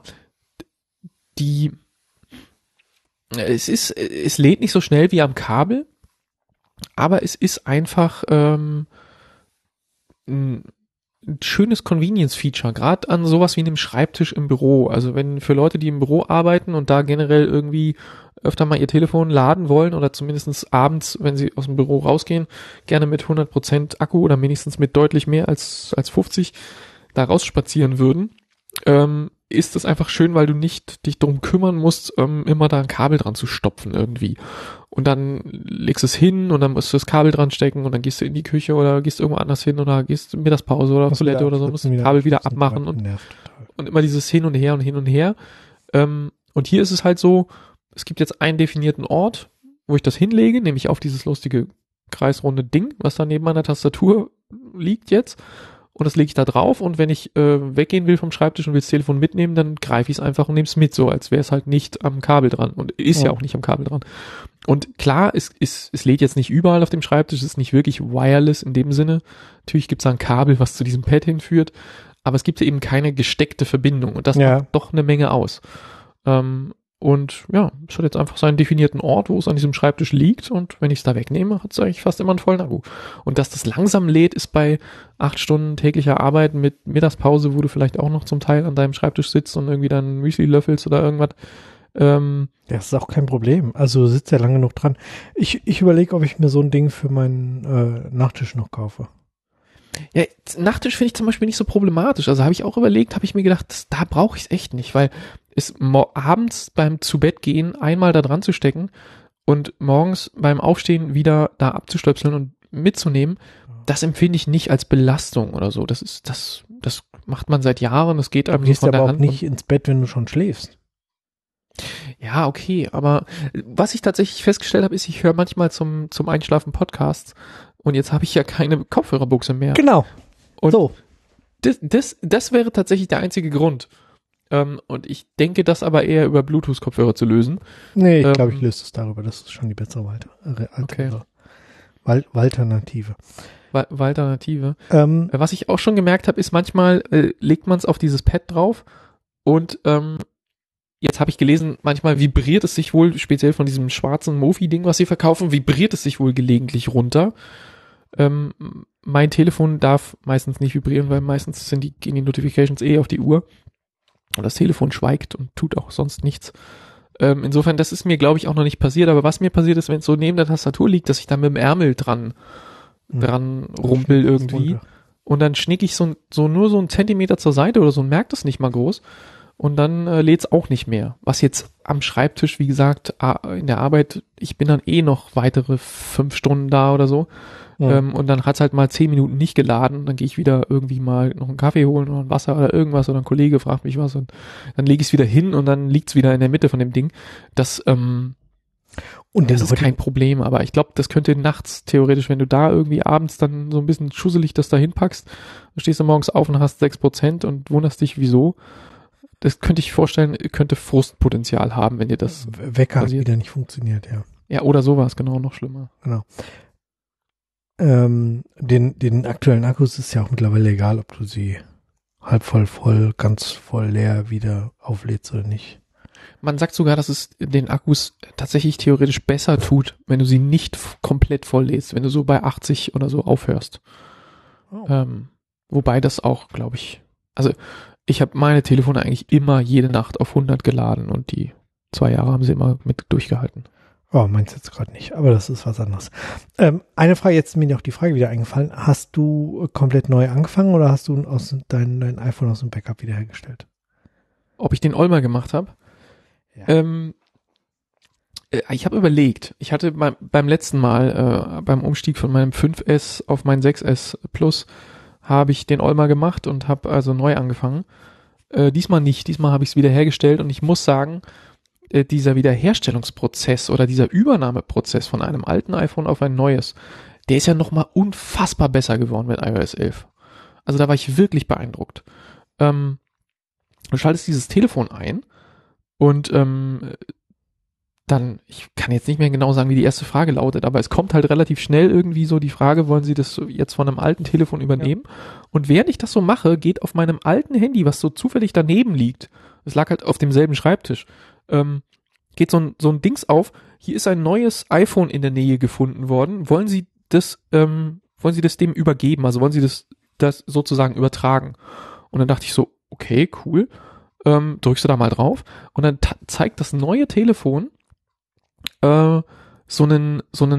[SPEAKER 2] es lädt nicht so schnell wie am Kabel, aber es ist einfach ein schönes Convenience-Feature, gerade an sowas wie einem Schreibtisch im Büro. Also wenn für Leute, die im Büro arbeiten und da generell irgendwie öfter mal ihr Telefon laden wollen oder zumindest abends, wenn sie aus dem Büro rausgehen, gerne mit 100% Akku oder wenigstens mit deutlich mehr als 50 da rausspazieren würden, ist das einfach schön, weil du nicht dich drum kümmern musst, immer da ein Kabel dran zu stopfen irgendwie. Und dann legst du es hin und dann musst du das Kabel dran stecken und dann gehst du in die Küche oder gehst irgendwo anders hin oder gehst in Mittagspause oder auf Toilette oder so, musst das Kabel wieder abmachen und immer dieses Hin und Her und hin und her. Und hier ist es halt so, es gibt jetzt einen definierten Ort, wo ich das hinlege, nämlich auf dieses lustige kreisrunde Ding, was da neben meiner Tastatur liegt jetzt. Und das lege ich da drauf und wenn ich weggehen will vom Schreibtisch und will das Telefon mitnehmen, dann greife ich es einfach und nehme es mit, so als wäre es halt nicht am Kabel dran und ist ja auch nicht am Kabel dran. Und klar, es lädt jetzt nicht überall auf dem Schreibtisch, es ist nicht wirklich wireless in dem Sinne. Natürlich gibt es da ein Kabel, was zu diesem Pad hinführt, aber es gibt ja eben keine gesteckte Verbindung und das macht doch eine Menge aus. Und ja, es hat jetzt einfach seinen definierten Ort, wo es an diesem Schreibtisch liegt und wenn ich es da wegnehme, hat es eigentlich fast immer einen vollen Akku. Und dass das langsam lädt, ist bei 8 Stunden täglicher Arbeit mit Mittagspause, wo du vielleicht auch noch zum Teil an deinem Schreibtisch sitzt und irgendwie dann Müsli löffelst oder irgendwas.
[SPEAKER 1] Das ist auch kein Problem. Also du sitzt ja lange genug dran. Ich überlege, ob ich mir so ein Ding für meinen Nachttisch noch kaufe.
[SPEAKER 2] Ja, Nachttisch finde ich zum Beispiel nicht so problematisch. Also habe ich auch überlegt, habe ich mir gedacht, da brauche ich es echt nicht, weil es abends beim Zubettgehen einmal da dran zu stecken und morgens beim Aufstehen wieder da abzustöpseln und mitzunehmen, das empfinde ich nicht als Belastung oder so. Das macht man seit Jahren, das geht einem
[SPEAKER 1] so von der Hand. Du gehst aber auch nicht
[SPEAKER 2] und
[SPEAKER 1] ins Bett, wenn du schon schläfst.
[SPEAKER 2] Ja, okay, aber was ich tatsächlich festgestellt habe, ist, ich höre manchmal zum Einschlafen Podcasts und jetzt habe ich ja keine Kopfhörerbuchse mehr.
[SPEAKER 1] Genau.
[SPEAKER 2] Und
[SPEAKER 1] so.
[SPEAKER 2] Das wäre tatsächlich der einzige Grund. Und ich denke, das aber eher über Bluetooth-Kopfhörer zu lösen.
[SPEAKER 1] Nee, ich glaube, ich löse es darüber. Das ist schon die bessere Alternative.
[SPEAKER 2] Alternative. Was ich auch schon gemerkt habe, ist manchmal legt man es auf dieses Pad drauf und jetzt habe ich gelesen, manchmal vibriert es sich wohl, speziell von diesem schwarzen Mofi-Ding, was sie verkaufen, vibriert es sich wohl gelegentlich runter. Mein Telefon darf meistens nicht vibrieren, weil meistens gehen die Notifications auf die Uhr. Und das Telefon schweigt und tut auch sonst nichts. Insofern, das ist mir, glaube ich, auch noch nicht passiert. Aber was mir passiert ist, wenn es so neben der Tastatur liegt, dass ich da mit dem Ärmel dran rumpel irgendwie. Und dann schnicke ich so nur so einen Zentimeter zur Seite oder so und merke das nicht mal groß. Und dann lädt es auch nicht mehr. Was jetzt am Schreibtisch, wie gesagt, in der Arbeit, ich bin dann noch weitere 5 Stunden da oder so. Ja. Und dann hat es halt mal 10 Minuten nicht geladen. Dann gehe ich wieder irgendwie mal noch einen Kaffee holen oder ein Wasser oder irgendwas oder ein Kollege fragt mich was und dann lege ich es wieder hin und dann liegt es wieder in der Mitte von dem Ding. Das ist kein Problem, aber ich glaube, das könnte nachts theoretisch, wenn du da irgendwie abends dann so ein bisschen schusselig das da hinpackst, dann stehst du morgens auf und hast 6% und wunderst dich, wieso. Das könnte ich vorstellen, könnte Frustpotenzial haben, wenn dir das
[SPEAKER 1] Wecker hat wieder nicht funktioniert, ja.
[SPEAKER 2] Ja, oder sowas, genau, noch schlimmer.
[SPEAKER 1] Genau. Den aktuellen Akkus ist ja auch mittlerweile egal, ob du sie halb voll, ganz voll leer wieder auflädst oder nicht.
[SPEAKER 2] Man sagt sogar, dass es den Akkus tatsächlich theoretisch besser tut, wenn du sie nicht komplett voll lädst, wenn du so bei 80 oder so aufhörst. Oh. Wobei das auch, glaube ich, also ich habe meine Telefone eigentlich immer jede Nacht auf 100 geladen und die 2 Jahre haben sie immer mit durchgehalten.
[SPEAKER 1] Oh, meinst jetzt gerade nicht, aber das ist was anderes. Eine Frage, jetzt ist mir auch die Frage wieder eingefallen. Hast du komplett neu angefangen oder hast du dein iPhone aus dem Backup wiederhergestellt?
[SPEAKER 2] Ob ich den Olmer gemacht habe? Ja. Ich habe überlegt. Ich hatte beim letzten Mal, beim Umstieg von meinem 5S auf mein 6S Plus, habe ich den Olmer gemacht und habe also neu angefangen. Diesmal nicht. Diesmal habe ich es wiederhergestellt und ich muss sagen, dieser Wiederherstellungsprozess oder dieser Übernahmeprozess von einem alten iPhone auf ein neues, der ist ja nochmal unfassbar besser geworden mit iOS 11. Also da war ich wirklich beeindruckt. Du schaltest dieses Telefon ein und dann, ich kann jetzt nicht mehr genau sagen, wie die erste Frage lautet, aber es kommt halt relativ schnell irgendwie so die Frage, wollen Sie das jetzt von einem alten Telefon übernehmen? Ja. Und während ich das so mache, geht auf meinem alten Handy, was so zufällig daneben liegt, es lag halt auf demselben Schreibtisch, geht so ein Dings auf, hier ist ein neues iPhone in der Nähe gefunden worden, wollen Sie das dem übergeben, also wollen Sie das das sozusagen übertragen. Und dann dachte ich so, okay, cool, drückst du da mal drauf und dann zeigt das neue Telefon so einen,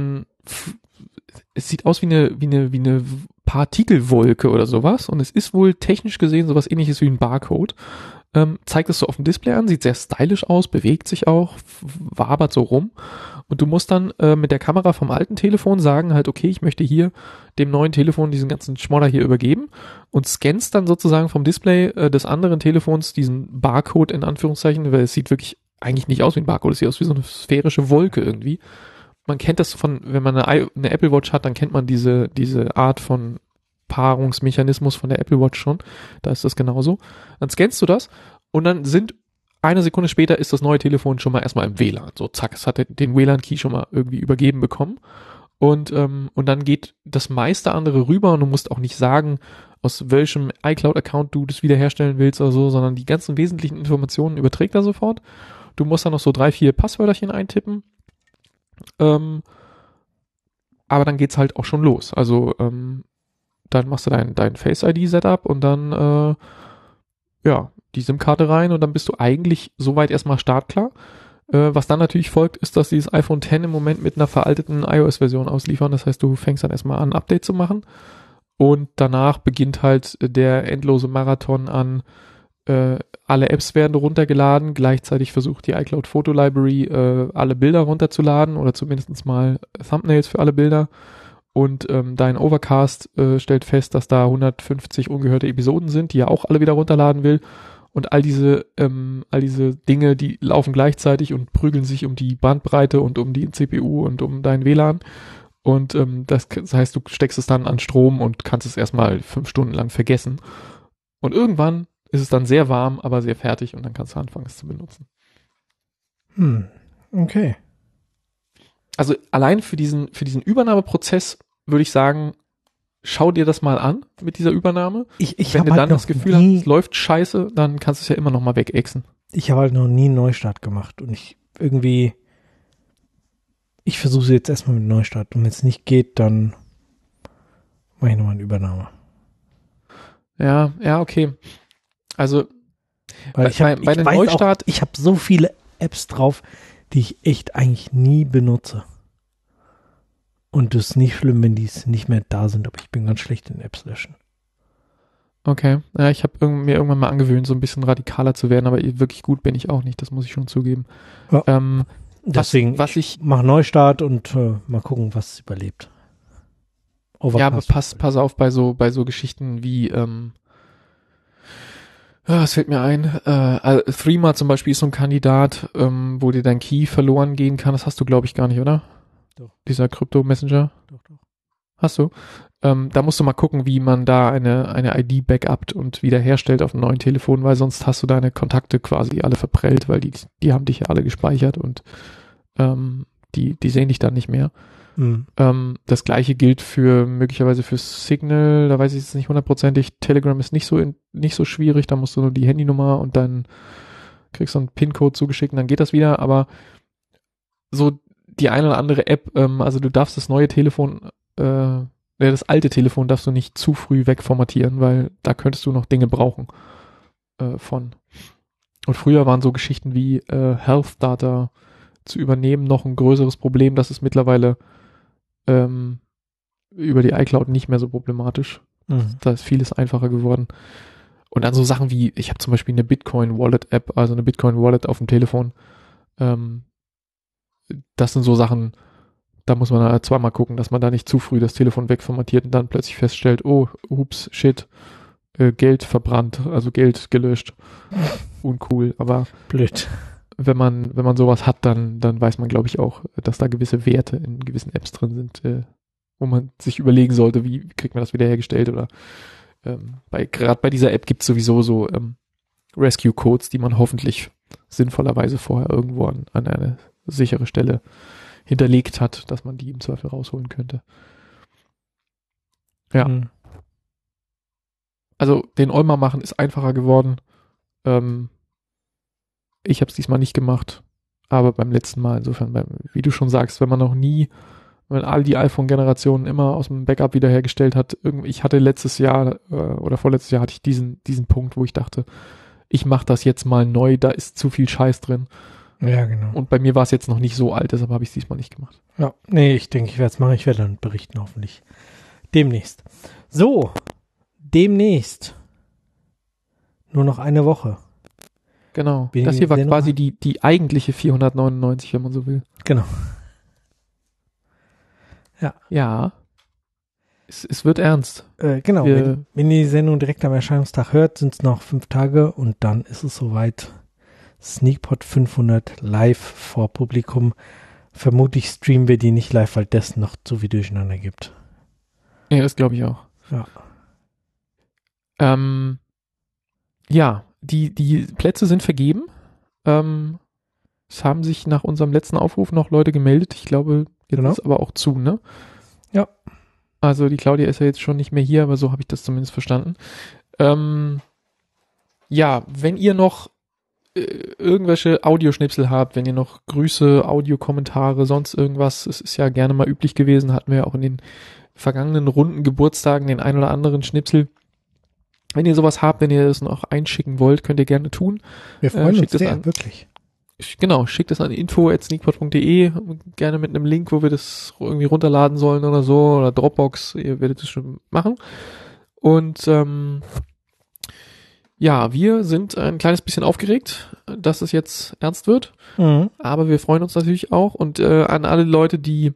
[SPEAKER 2] es sieht aus wie eine Partikelwolke oder sowas und es ist wohl technisch gesehen sowas ähnliches wie ein Barcode. Zeigt es so auf dem Display an, sieht sehr stylisch aus, bewegt sich auch, wabert so rum und du musst dann mit der Kamera vom alten Telefon sagen halt, okay, ich möchte hier dem neuen Telefon diesen ganzen Schmodder hier übergeben und scannst dann sozusagen vom Display des anderen Telefons diesen Barcode in Anführungszeichen, weil es sieht wirklich eigentlich nicht aus wie ein Barcode, es sieht aus wie so eine sphärische Wolke irgendwie. Man kennt das von, wenn man eine Apple Watch hat, dann kennt man diese Art von Paarungsmechanismus von der Apple Watch schon. Da ist das genauso. Dann scannst du das und dann eine Sekunde später ist das neue Telefon schon mal erstmal im WLAN. So zack, es hat den WLAN-Key schon mal irgendwie übergeben bekommen. Und dann geht das meiste andere rüber und du musst auch nicht sagen, aus welchem iCloud-Account du das wiederherstellen willst oder so, sondern die ganzen wesentlichen Informationen überträgt er sofort. Du musst dann noch so 3-4 Passwörterchen eintippen. Aber dann geht's halt auch schon los. Also dann machst du dein Face-ID-Setup und dann die SIM-Karte rein und dann bist du eigentlich soweit erstmal startklar. Was dann natürlich folgt, ist, dass dieses iPhone X im Moment mit einer veralteten iOS-Version ausliefern. Das heißt, du fängst dann erstmal an, ein Update zu machen und danach beginnt halt der endlose Marathon an alle Apps werden runtergeladen, gleichzeitig versucht die iCloud Photo Library alle Bilder runterzuladen oder zumindest mal Thumbnails für alle Bilder und dein Overcast stellt fest, dass da 150 ungehörte Episoden sind, die er auch alle wieder runterladen will und all diese Dinge, die laufen gleichzeitig und prügeln sich um die Bandbreite und um die CPU und um dein WLAN und das heißt, du steckst es dann an Strom und kannst es erstmal 5 Stunden lang vergessen und irgendwann ist es dann sehr warm, aber sehr fertig und dann kannst du anfangen, es zu benutzen.
[SPEAKER 1] Okay.
[SPEAKER 2] Also allein für diesen Übernahmeprozess würde ich sagen, schau dir das mal an mit dieser Übernahme.
[SPEAKER 1] Ich
[SPEAKER 2] Wenn du
[SPEAKER 1] halt
[SPEAKER 2] dann das Gefühl hast, es läuft scheiße, dann kannst du es ja immer noch mal wegexen.
[SPEAKER 1] Ich habe halt noch nie einen Neustart gemacht und ich versuche jetzt erstmal mit einem Neustart und wenn es nicht geht, dann mache ich nochmal eine Übernahme.
[SPEAKER 2] Ja, okay. Also
[SPEAKER 1] Weil bei dem Neustart, ich habe so viele Apps drauf, die ich echt eigentlich nie benutze. Und das ist nicht schlimm, wenn die nicht mehr da sind, aber ich bin ganz schlecht in Apps löschen.
[SPEAKER 2] Okay, ja, ich habe mir irgendwann mal angewöhnt, so ein bisschen radikaler zu werden, aber wirklich gut bin ich auch nicht, das muss ich schon zugeben.
[SPEAKER 1] Ja. Deswegen, ich mache Neustart und mal gucken, was überlebt.
[SPEAKER 2] Overcast. Ja, aber pass auf bei so Geschichten wie es fällt mir ein, Threema zum Beispiel ist so ein Kandidat, wo dir dein Key verloren gehen kann. Das hast du, glaube ich, gar nicht, oder?
[SPEAKER 1] Doch.
[SPEAKER 2] Dieser Krypto-Messenger?
[SPEAKER 1] Doch.
[SPEAKER 2] Hast du? Da musst du mal gucken, wie man da eine ID backupt und wiederherstellt auf einem neuen Telefon, weil sonst hast du deine Kontakte quasi alle verprellt, weil die haben dich ja alle gespeichert und die sehen dich dann nicht mehr. Das gleiche gilt möglicherweise für Signal, da weiß ich jetzt nicht hundertprozentig. Telegram ist nicht so schwierig, da musst du nur die Handynummer und dann kriegst du einen PIN-Code zugeschickt und dann geht das wieder, aber so die eine oder andere App, also du darfst das neue Telefon, das alte Telefon darfst du nicht zu früh wegformatieren, weil da könntest du noch Dinge brauchen von. Und früher waren so Geschichten wie Health Data zu übernehmen noch ein größeres Problem, das ist mittlerweile über die iCloud nicht mehr so problematisch. Da ist vieles einfacher geworden. Und dann so Sachen wie, ich habe zum Beispiel eine Bitcoin-Wallet-App, also eine Bitcoin-Wallet auf dem Telefon. Das sind so Sachen, da muss man halt zweimal gucken, dass man da nicht zu früh das Telefon wegformatiert und dann plötzlich feststellt, oh, ups, shit, Geld verbrannt, also Geld gelöscht. Uncool, aber
[SPEAKER 1] blöd.
[SPEAKER 2] Wenn man sowas hat, dann weiß man, glaube ich, auch, dass da gewisse Werte in gewissen Apps drin sind, wo man sich überlegen sollte, wie kriegt man das wiederhergestellt oder gerade bei dieser App gibt es sowieso so Rescue-Codes, die man hoffentlich sinnvollerweise vorher irgendwo an eine sichere Stelle hinterlegt hat, dass man die im Zweifel rausholen könnte. Ja. Also den Olmer machen ist einfacher geworden. Ich habe es diesmal nicht gemacht, aber beim letzten Mal, insofern, wie du schon sagst, wenn man noch nie wenn all die iPhone-Generationen immer aus dem Backup wiederhergestellt hat. Ich hatte letztes Jahr oder vorletztes Jahr hatte ich diesen Punkt, wo ich dachte, ich mache das jetzt mal neu, da ist zu viel Scheiß drin.
[SPEAKER 1] Ja, genau.
[SPEAKER 2] Und bei mir war es jetzt noch nicht so alt, deshalb habe ich es diesmal nicht gemacht.
[SPEAKER 1] Ja, nee, ich denke, ich werde es machen. Ich werde dann berichten, hoffentlich. Demnächst. So, demnächst. Nur noch eine Woche.
[SPEAKER 2] Genau.
[SPEAKER 1] Wenige
[SPEAKER 2] Das hier war
[SPEAKER 1] Sendungen.
[SPEAKER 2] quasi die eigentliche 499, wenn man so will.
[SPEAKER 1] Genau.
[SPEAKER 2] Ja. Es wird ernst.
[SPEAKER 1] Genau, wenn ihr die Sendung direkt am Erscheinungstag hört, sind es noch 5 Tage und dann ist es soweit. Sneakpot 500 live vor Publikum. Vermutlich streamen wir die nicht live, weil das noch zu viel Durcheinander gibt.
[SPEAKER 2] Ja, das glaube ich auch.
[SPEAKER 1] Ja.
[SPEAKER 2] Ja, die Plätze sind vergeben. Es haben sich nach unserem letzten Aufruf noch Leute gemeldet. Ich glaube, jetzt
[SPEAKER 1] Genau.
[SPEAKER 2] ist aber auch zu, ne?
[SPEAKER 1] Ja.
[SPEAKER 2] Also die Claudia ist ja jetzt schon nicht mehr hier, aber so habe ich das zumindest verstanden. Ja, wenn ihr noch irgendwelche Audioschnipsel habt, wenn ihr noch Grüße, Audiokommentare, sonst irgendwas, es ist ja gerne mal üblich gewesen, hatten wir ja auch in den vergangenen runden Geburtstagen den ein oder anderen Schnipsel. Wenn ihr sowas habt, wenn ihr das noch einschicken wollt, könnt ihr gerne tun.
[SPEAKER 1] Wir freuen uns
[SPEAKER 2] schickt es
[SPEAKER 1] sehr,
[SPEAKER 2] an.
[SPEAKER 1] wirklich.
[SPEAKER 2] Genau, schickt es an info@sneakpot.de, gerne mit einem Link, wo wir das irgendwie runterladen sollen oder so, oder Dropbox, ihr werdet es schon machen. Und ja, wir sind ein kleines bisschen aufgeregt, dass es jetzt ernst wird, aber wir freuen uns natürlich auch und an alle Leute, die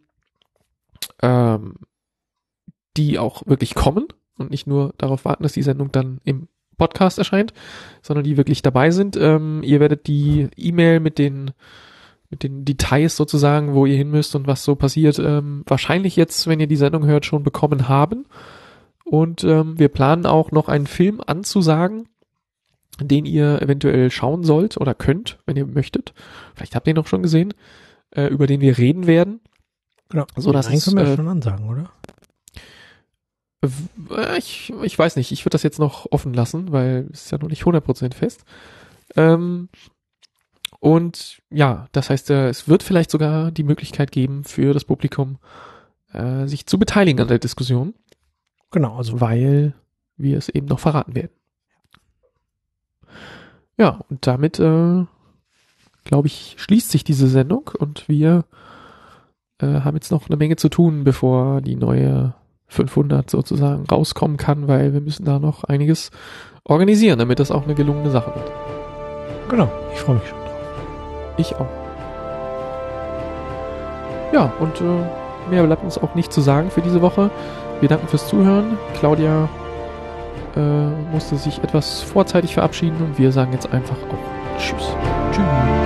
[SPEAKER 2] auch wirklich kommen und nicht nur darauf warten, dass die Sendung dann im Podcast erscheint, sondern die wirklich dabei sind. Ihr werdet die E-Mail mit den Details sozusagen, wo ihr hin müsst und was so passiert, wahrscheinlich jetzt, wenn ihr die Sendung hört, schon bekommen haben. Und wir planen auch noch einen Film anzusagen, den ihr eventuell schauen sollt oder könnt, wenn ihr möchtet. Vielleicht habt ihr ihn noch schon gesehen, über den wir reden werden.
[SPEAKER 1] Genau.
[SPEAKER 2] So, dass
[SPEAKER 1] können wir schon ansagen, oder?
[SPEAKER 2] Ich weiß nicht, ich würde das jetzt noch offen lassen, weil es ist ja noch nicht 100% fest. Und ja, das heißt, es wird vielleicht sogar die Möglichkeit geben für das Publikum, sich zu beteiligen an der Diskussion.
[SPEAKER 1] Genau, also
[SPEAKER 2] weil wir es eben noch verraten werden. Ja, und damit, glaube ich, schließt sich diese Sendung und wir haben jetzt noch eine Menge zu tun, bevor die neue 500 sozusagen rauskommen kann, weil wir müssen da noch einiges organisieren, damit das auch eine gelungene Sache wird.
[SPEAKER 1] genau, ich freue mich schon drauf.
[SPEAKER 2] Ich auch. Ja, und mehr bleibt uns auch nicht zu sagen für diese Woche. Wir danken fürs Zuhören. Claudia musste sich etwas vorzeitig verabschieden und wir sagen jetzt einfach auch Tschüss.
[SPEAKER 1] Tschüss.